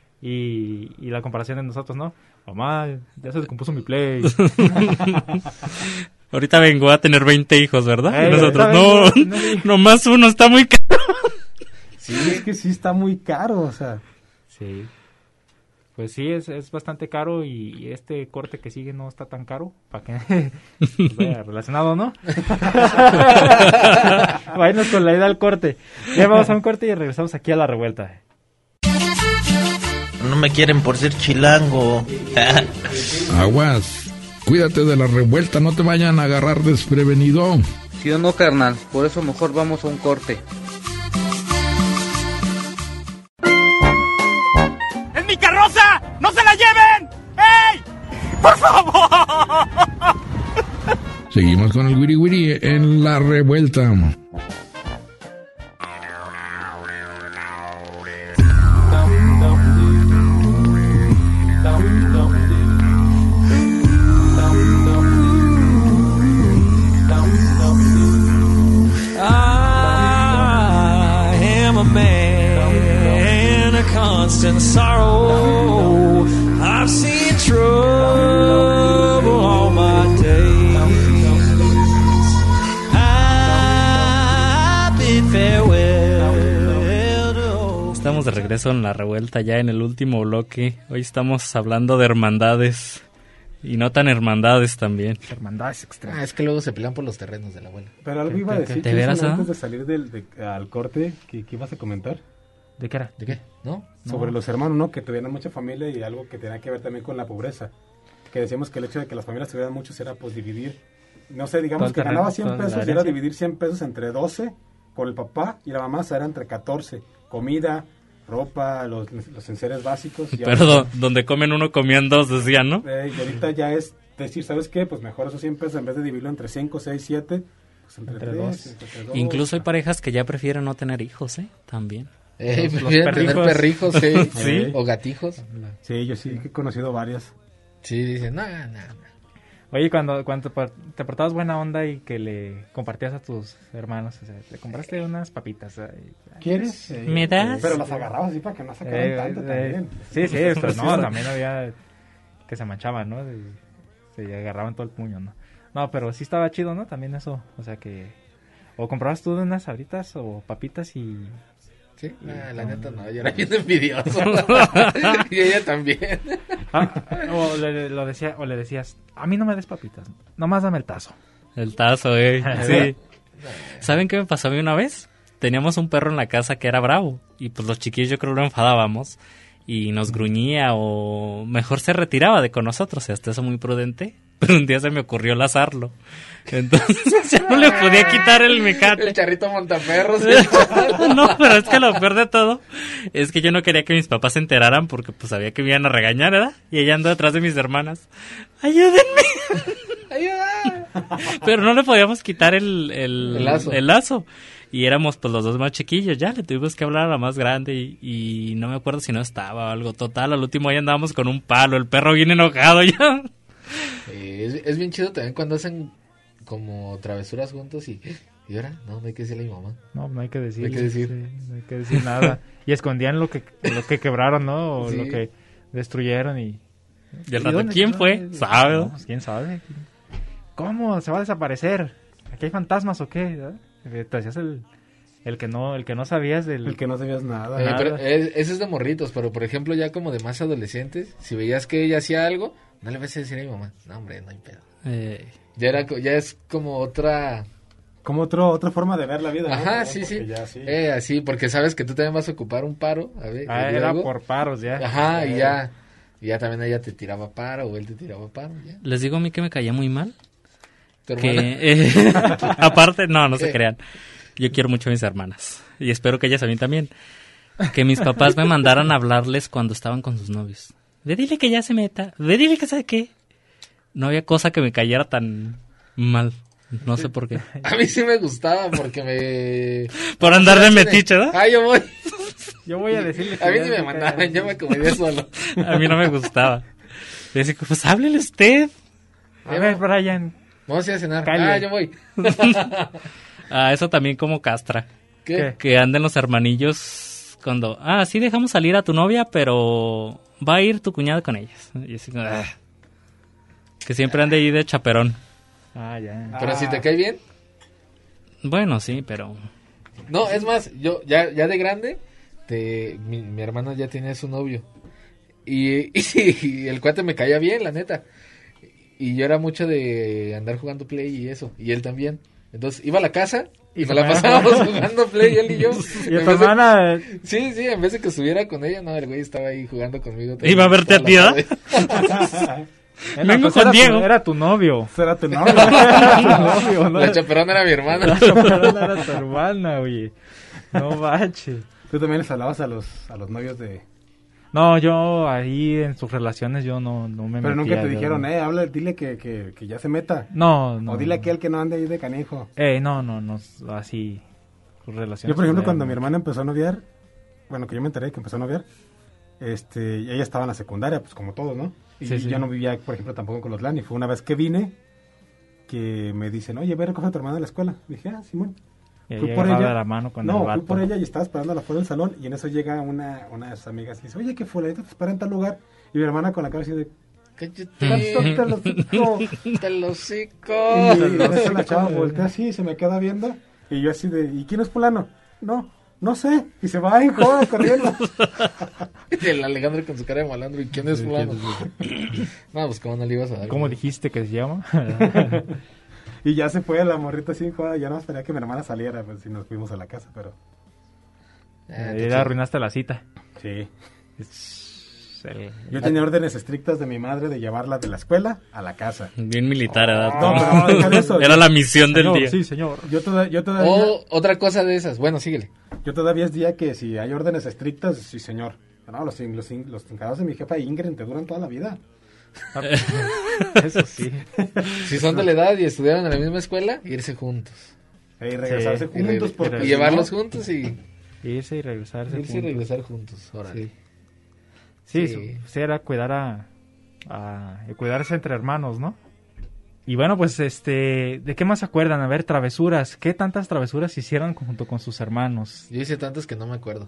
S9: Y la comparación de nosotros, ¿no? Mamá, ya se descompuso mi Play.
S7: Ahorita vengo a tener 20 hijos, ¿verdad? Y nosotros, nomás uno, está muy caro.
S6: Sí, es que sí está muy caro, o sea.
S9: Sí. Pues sí, es bastante caro y este corte que sigue no está tan caro. Para que pues vaya relacionado, ¿no? Váyanos con la ida al corte. Ya vamos a un corte y regresamos aquí a La Revuelta.
S13: No me quieren por ser chilango.
S3: Aguas, cuídate de La Revuelta, no te vayan a agarrar desprevenido.
S13: ¿Sí o no, carnal? Por eso mejor vamos a un corte.
S11: ¡Es mi carroza! ¡No se la lleven! ¡Ey! ¡Por favor!
S3: Seguimos con el Wiri Wiri en La Revuelta.
S12: Man, a constant sorrow. I've seen trouble all my days. I bid farewell to...
S7: Estamos de regreso en La Revuelta, ya en el último bloque. Hoy estamos hablando de hermandades. Y no tan hermandades también.
S9: Hermandades extremas.
S8: Es que luego se pelean por los terrenos de la abuela.
S6: Pero algo iba a decir,
S7: ¿De veras,
S6: antes de salir al corte, ¿qué ibas a comentar?
S9: ¿De qué era?
S8: ¿De qué? ¿No?
S6: Sobre los hermanos, ¿no? Que tuvieran mucha familia y algo que tenía que ver también con la pobreza. Que decíamos que el hecho de que las familias tuvieran muchos era pues dividir. No sé, digamos que ganaba 100 pesos y era dividir 100 pesos entre 12 con el papá y la mamá, o sea, era entre 14. Comida, ropa, los enseres básicos.
S7: Pero donde comen uno comían dos, decían, ¿no?
S6: Y ahorita ya es decir, ¿sabes qué? Pues mejor esos 100 pesos en vez de dividirlo entre 5, 6, 7, pues entre 3, entre 2.
S7: Incluso hay parejas que ya prefieren no tener hijos, ¿eh? También.
S8: Prefieren tener perrijos,
S7: sí.
S8: O gatijos.
S6: Sí, yo sí he conocido varias.
S8: Sí, dicen, no.
S9: Oye, cuando te portabas buena onda y que le compartías a tus hermanos, o sea, le compraste unas papitas.
S6: ¿Quieres?
S7: ¿Me das?
S6: Pero las agarrabas así para que no sacaran tanto también.
S9: Sí, pero no, también había que se manchaban, ¿no? Se agarraban todo el puño, ¿no? No, pero sí estaba chido, ¿no? También eso, o sea que... O comprabas tú unas sabritas o papitas y...
S8: Sí, la neta no, yo era bien envidioso. Y ella también.
S9: O le decías, a mí no me des papitas, nomás dame el tazo.
S7: El tazo, sí. ¿Saben qué me pasó a mí una vez? Teníamos un perro en la casa que era bravo y pues los chiquillos yo creo lo enfadábamos y nos gruñía o mejor se retiraba de con nosotros, y hasta eso muy prudente. Pero un día se me ocurrió lazarlo. Entonces ya no le podía quitar el mecate.
S8: El charrito montaperros.
S7: No, pero es que lo peor de todo es que yo no quería que mis papás se enteraran porque pues sabía que me iban a regañar, ¿verdad? Y ella ando detrás de mis hermanas. ¡Ayúdenme!
S8: ¡Ayuda!
S7: Pero no le podíamos quitar el lazo. Y éramos pues los dos más chiquillos, ya le tuvimos que hablar a la más grande y no me acuerdo si no estaba o algo. Total, al último ya andábamos con un palo, el perro bien enojado ya.
S8: Es bien chido también cuando hacen como travesuras juntos y ahora no hay que decirle a mi mamá.
S9: No hay que decir.
S8: No hay que decir.
S9: Sí, no hay que decir nada. Y escondían lo que quebraron, ¿no? O lo que destruyeron y
S7: al rato, ¿quién fue? ¿Sabe?
S9: No, pues, ¿quién sabe? ¿Cómo? ¿Se va a desaparecer? ¿Aquí hay fantasmas o qué? Te hacías el que no sabías del...
S6: El que no sabías nada.
S8: Pero ese es de morritos, pero por ejemplo ya como de más adolescentes, si veías que ella hacía algo, no le vas a decir a mi mamá. No, hombre, no hay pedo. Ya es como otra...
S6: Como otra forma de ver la vida.
S8: Ajá,
S6: ¿no?
S8: sí.
S6: Sí.
S8: Así, porque sabes que tú también vas a ocupar un paro. A ver,
S9: era por paros ya.
S8: Ajá, y ya también ella te tiraba paro o él te tiraba paro. Ya.
S7: Les digo a mí que me caía muy mal.
S8: ¿Tu hermana?
S7: Aparte, no se crean. Yo quiero mucho a mis hermanas. Y espero que ellas a mí también. Que mis papás me mandaran a hablarles cuando estaban con sus novios. Ve, dile que ya se meta. Ve, dile que sabe qué. No había cosa que me cayera tan mal. No sé por qué.
S8: A mí sí me gustaba porque
S7: por andar de metiche, ¿no?
S9: Yo voy a decirle que...
S8: A mí ni me mandaban, yo me acomodé solo.
S7: A mí no me gustaba. Y decía, pues háblele usted.
S9: A ver, Brian.
S8: Vamos a ir a cenar.
S9: Cállate.
S8: Yo voy.
S7: Eso también como castra.
S8: ¿Qué?
S7: Que anden los hermanillos cuando... sí dejamos salir a tu novia, pero va a ir tu cuñada con ellas. Y así, que siempre ande ahí de chaperón.
S9: Ya.
S8: Pero si te cae bien.
S7: Bueno, sí, pero...
S8: No, es más, yo ya de grande, mi hermana ya tenía su novio. Y el cuate me caía bien, la neta. Y yo era mucho de andar jugando Play y eso. Y él también. Entonces iba a la casa y nos la pasábamos jugando Play, él y yo.
S9: ¿Y a tu hermana?
S8: Sí, en vez de que estuviera con ella, no, el güey estaba ahí jugando conmigo.
S7: ¿Iba a verte a ti, ¿verdad?
S9: Vengo con Diego. Era tu novio.
S6: Era tu novio.
S8: La chaperona era mi hermana.
S9: La chaperona era tu hermana, oye. No bache.
S6: ¿Tú también les hablabas a los novios de...?
S9: No, yo ahí en sus relaciones yo no me metía.
S6: Pero nunca te dijeron, dile que ya se meta.
S9: No.
S6: O dile a aquel que no ande ahí de canijo.
S9: No, así, sus relaciones.
S6: Yo, por ejemplo, cuando mi hermana empezó a noviar, bueno, que yo me enteré que empezó a noviar, ella estaba en la secundaria, pues como todos, ¿no? Y yo no vivía, por ejemplo, tampoco con los Lani. Fue una vez que vine, que me dicen, oye, ve, recoge a tu hermana de la escuela. Dije, Simón.
S9: Fui por ella. De la mano con el vato.
S6: Fui por ella y estaba esperándola fuera del salón. Y en eso llega una de sus amigas y dice, oye, que fulanito te espera en tal lugar. Y mi hermana con la cara así de, Cállate los hocico.
S8: Te los hocico.
S6: Y la chava voltea así y se me queda viendo. Y yo así de, ¿y quién es fulano? No sé. Y se va en joda corriendo.
S8: Y el Alejandro con su cara de malandro. ¿Y quién es fulano? No, pues cómo no le ibas a dar.
S9: ¿Cómo dijiste que se llama?
S6: Y ya se fue la morrita así en joda. Ya no esperaba que mi hermana saliera, pues, si nos fuimos a la casa, pero...
S9: Ya arruinaste la cita.
S6: Sí. Yo tenía órdenes estrictas de mi madre de llevarla de la escuela a la casa.
S7: Bien militar, ¿verdad?
S6: No, pero no, deja de eso.
S7: Era la misión del día.
S9: Sí, señor.
S6: Yo todavía...
S8: Otra cosa de esas. Bueno, síguele.
S6: Yo todavía es día que si hay órdenes estrictas, sí, señor. No, los encargados de mi jefa Ingrid te duran toda la vida.
S9: Eso sí.
S8: Si son de la edad y estudiaron en la misma escuela, irse juntos.
S6: Y regresarse juntos.
S8: Y llevarlos juntos y...
S9: Irse y regresarse
S8: juntos. Irse y regresar juntos. Órale.
S9: Sí, era cuidarse entre hermanos, ¿no? Y bueno, pues, ¿de qué más se acuerdan? A ver, travesuras. ¿Qué tantas travesuras hicieron junto con sus hermanos?
S8: Yo hice tantas que no me acuerdo.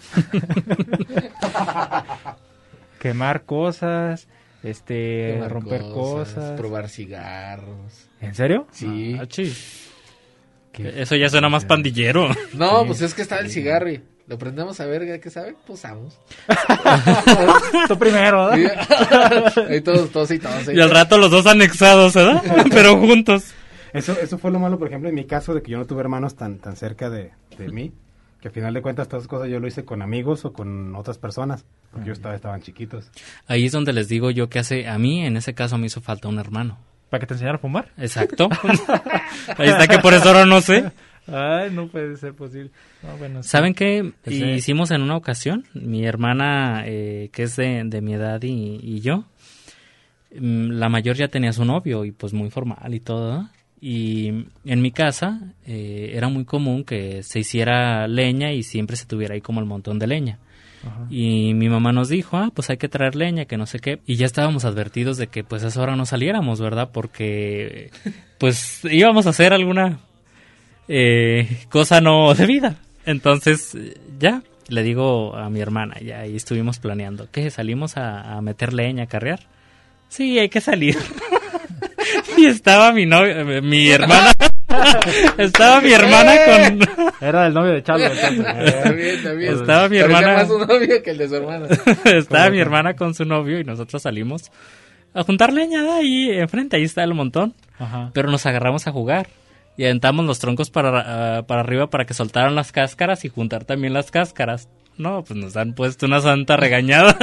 S9: Quemar cosas, romper cosas.
S8: Probar cigarros.
S9: ¿En serio?
S8: Sí.
S7: Eso ya suena más pandillero.
S8: No, pues es que estaba el cigarro y lo prendemos a ver qué sabe, pues vamos.
S9: Tú primero, ¿verdad?
S8: Y todos.
S7: Y al rato los dos anexados, ¿verdad? Pero juntos.
S6: Eso fue lo malo, por ejemplo, en mi caso, de que yo no tuve hermanos tan cerca de mí, que al final de cuentas todas esas cosas yo lo hice con amigos o con otras personas, porque estaban chiquitos.
S7: Ahí es donde les digo yo que a mí, en ese caso, me hizo falta un hermano.
S9: ¿Para que te enseñara a fumar?
S7: Exacto. Ahí está que por eso ahora no sé.
S9: Ay, no puede ser posible. No, bueno, sí.
S7: ¿Saben qué hicimos en una ocasión? Mi hermana, que es de mi edad y yo, la mayor ya tenía su novio y pues muy formal y todo, ¿no? Y en mi casa era muy común que se hiciera leña y siempre se tuviera ahí como el montón de leña. Ajá. Y mi mamá nos dijo, pues hay que traer leña, que no sé qué. Y ya estábamos advertidos de que pues a esa hora no saliéramos, ¿verdad? Porque pues íbamos a hacer alguna cosa no debida. Entonces ya le digo a mi hermana, ya ahí estuvimos planeando, ¿qué? ¿Salimos a meter leña, a carrear? Sí, hay que salir. Y estaba mi hermana. Estaba mi hermana con...
S9: Era el novio de Chalo.
S8: También.
S7: Estaba mi hermana...
S8: más su novio que el de su hermana.
S7: Estaba mi hermana con su novio y nosotros salimos a juntar leña ahí enfrente. Ahí está el montón. Ajá. Pero nos agarramos a jugar. Y aventamos los troncos para arriba para que soltaran las cáscaras y juntar también las cáscaras. No, pues nos han puesto una santa regañada.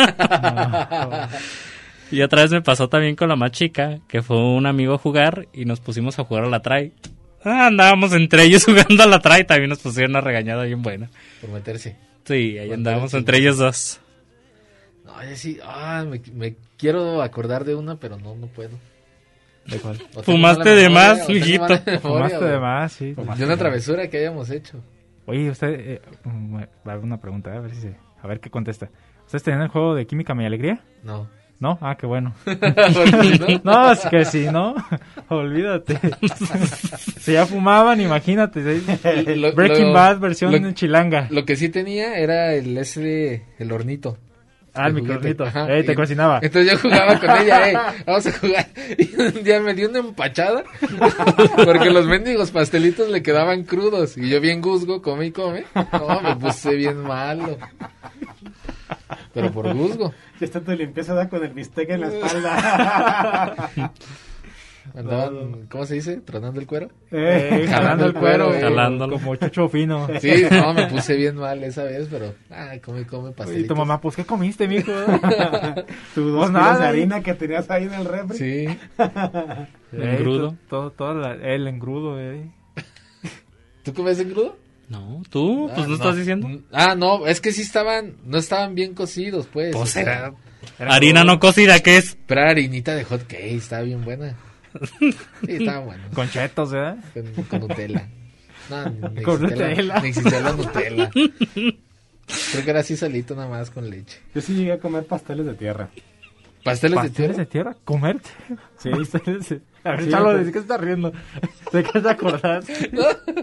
S7: Y otra vez me pasó también con la más chica, que fue un amigo a jugar y nos pusimos a jugar a la try. Andábamos entre ellos jugando a la try y también nos pusieron una regañada bien buena.
S8: Por meterse.
S7: Sí, ahí andábamos entre ellos dos.
S8: No, sí, me quiero acordar de una, pero no puedo.
S9: ¿De cuál?
S7: Fumaste de más, hijito.
S9: Fumaste de más, sí.
S8: De una travesura que hayamos hecho.
S9: Oye, usted, va a haber una pregunta, a ver qué contesta. ¿Ustedes tenían el juego de Química Mi Alegría?
S8: No.
S9: ¿No? Ah, qué bueno.
S8: ¿No?
S9: No, es que si no, olvídate. Si ya fumaban, imagínate. Breaking Bad versión chilanga.
S8: Lo que sí tenía era el hornito.
S9: Ah, el microornito. Te cocinaba.
S8: Entonces yo jugaba con ella, vamos a jugar. Y un día me dio una empachada porque los mendigos pastelitos le quedaban crudos. Y yo bien guzgo, come y come. No, me puse bien malo. Pero por guzgo.
S6: Ya está tu limpieza da con el bistec en la espalda.
S8: Andaban, ¿cómo se dice? ¿Tronando el cuero?
S9: Jalando el cuero.
S7: Jalándolo.
S9: Como chucho fino.
S8: Sí, no, me puse bien mal esa vez, pero... come pastelitos.
S9: Y tu mamá, pues, ¿qué comiste, mijo?
S6: Tu 2 kilos de harina que tenías ahí en el refri.
S8: Sí.
S7: El engrudo.
S9: El engrudo,
S8: ¿Tú comes engrudo?
S7: No, ¿tú? Pues no estás diciendo.
S8: No, es que sí no estaban bien cocidos, pues.
S7: Pues era harina no cocida, ¿qué es?
S8: Pero era harinita de hot cake, estaba bien buena. Sí, estaba bueno.
S9: Con chetos, ¿verdad?
S8: Con Nutella. No,
S9: con Nutella.
S8: Ni existía la Nutella. Creo que era así solito nada más con leche.
S6: Yo sí llegué a comer pasteles de tierra.
S8: ¿Pasteles
S9: de tierra? ¿Comerte?
S6: Sí.
S9: A ver, Chalo, ¿de qué estás riendo? ¿De qué te acordás?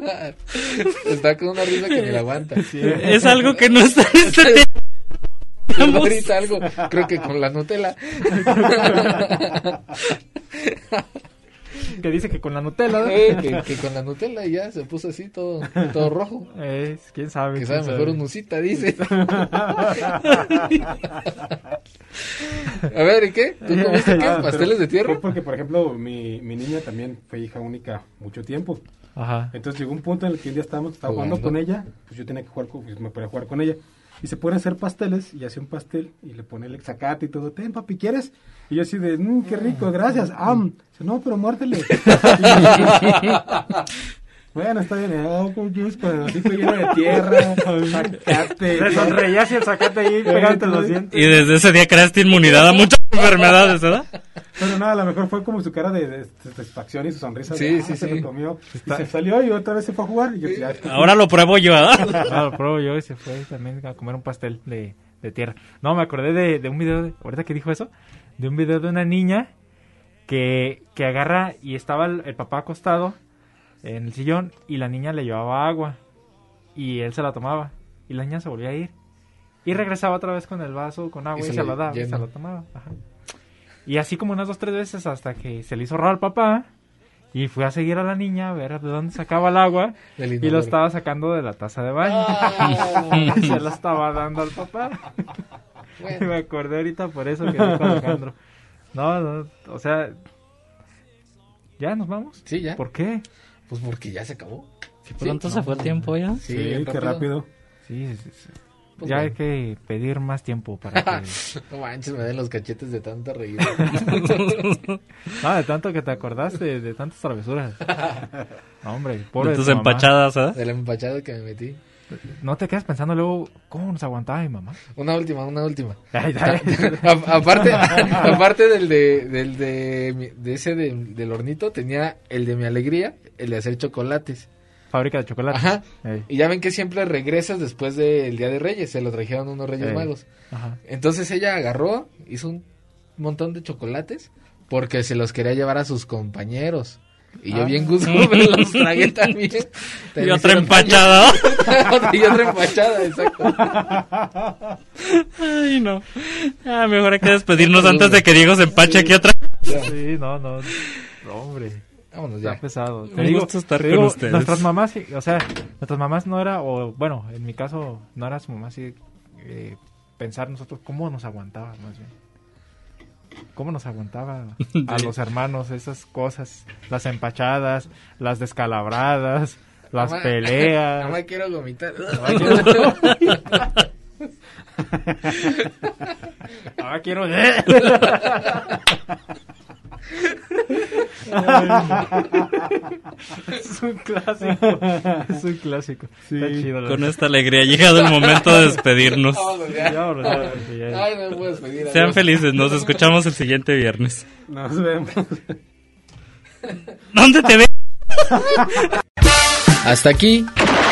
S8: Está con una risa que ni la aguanta.
S7: Sí. Es algo que no está... Vamos.
S8: ahorita algo, creo que con la Nutella.
S9: Que dice que con la Nutella, ¿no?
S8: Que con la Nutella y ya se puso así todo rojo.
S9: ¿Quién sabe?
S8: Que sabe mejor un Nusita, dice. A ver, ¿y qué? ¿Tú comiste qué? ¿Pasteles de tierra?
S6: Fue porque, por ejemplo, mi niña también fue hija única mucho tiempo.
S9: Ajá.
S6: Entonces llegó un punto en el que un día estaba jugando con ella, pues yo tenía que jugar me podía jugar con ella. Y se pone a hacer pasteles, y hace un pastel, y le pone el zacate y todo. Ten, papi, ¿quieres? Y yo así de, qué rico, gracias. Dice, no, pero muértele. Bueno, está bien. Así fue lleno de tierra, zacate.
S9: Te sonreías y el zacate ahí pegándote los dientes.
S7: Y desde ese día creaste inmunidad a muchas enfermedades, ¿verdad?
S6: Pero nada, a lo mejor fue como su cara de satisfacción y su sonrisa.
S8: Sí.
S6: Se lo comió. Y se salió y otra vez se fue a jugar. Y yo,
S7: ahora lo pruebo yo, ¿verdad?
S9: Ahora lo pruebo yo y se fue también a comer un pastel de tierra. No, me acordé de un video, ahorita que dijo eso, de un video de una niña que agarra y estaba el papá acostado en el sillón y la niña le llevaba agua y él se la tomaba y la niña se volvía a ir y regresaba otra vez con el vaso con agua y se lo daba y se lo tomaba. Ajá. Y así como unas 2-3 veces hasta que se le hizo raro al papá y fue a seguir a la niña a ver de dónde sacaba el agua y lo estaba sacando de la taza de baño. Y se la estaba dando al papá. Bueno. Me acordé ahorita por eso que dijo Alejandro. No, o sea, ¿ya nos vamos?
S8: Sí, ya.
S9: ¿Por qué?
S8: Pues porque ya se acabó.
S7: Sí, pronto se fue el tiempo ya.
S6: Sí, qué rápido.
S9: Sí.
S8: Pues
S9: ya
S8: bueno.
S9: Hay que pedir más tiempo para que...
S8: No manches, me den los cachetes de tanta reír.
S9: No, de tanto que te acordaste, de tantas travesuras. No, hombre, pobre
S7: de tus
S9: tu mamá.
S7: empachadas, ¿eh?
S8: De la empachada que me metí.
S9: ¿No te quedas pensando luego cómo nos aguantaba mi mamá?
S8: Una última.
S9: Ay.
S8: Aparte de ese del hornito, tenía el de mi alegría, el de hacer chocolates.
S9: Fábrica de chocolates.
S8: Ajá. Y ya ven que siempre regresas después del Día de Reyes, se lo trajeron unos Reyes Magos. Ajá. Entonces ella agarró, hizo un montón de chocolates porque se los quería llevar a sus compañeros. Y yo bien gusto me los tragué también.
S7: Y otra empachada.
S8: Y otra empachada, exacto.
S7: Ay, no. Mejor hay que despedirnos antes de que Diego se empache aquí otra.
S9: Sí, no, hombre.
S8: Vámonos ya.
S9: Está pesado.
S7: Me gusta estar con ustedes.
S9: Nuestras mamás, nuestras mamás no era, o bueno, en mi caso, no era su mamá así, pensar nosotros cómo nos aguantaba, más bien. ¿Cómo nos aguantaba a los hermanos esas cosas? Las empachadas, las descalabradas, las peleas.
S8: No me quiero vomitar.
S9: Ahora quiero... Es un clásico.
S6: Sí.
S9: Está chido.
S7: Con esta alegría ha llegado el momento de despedirnos.
S8: Ya. Ay, no me puedo despedir.
S7: Sean felices, nos escuchamos el siguiente viernes.
S6: Nos vemos.
S7: ¿Dónde te ves?
S8: Hasta aquí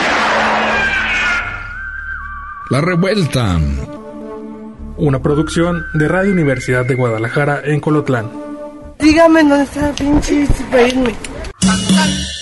S3: La Revuelta.
S6: Una producción de Radio Universidad de Guadalajara en Colotlán.
S2: Dígame dónde está pinche para irme.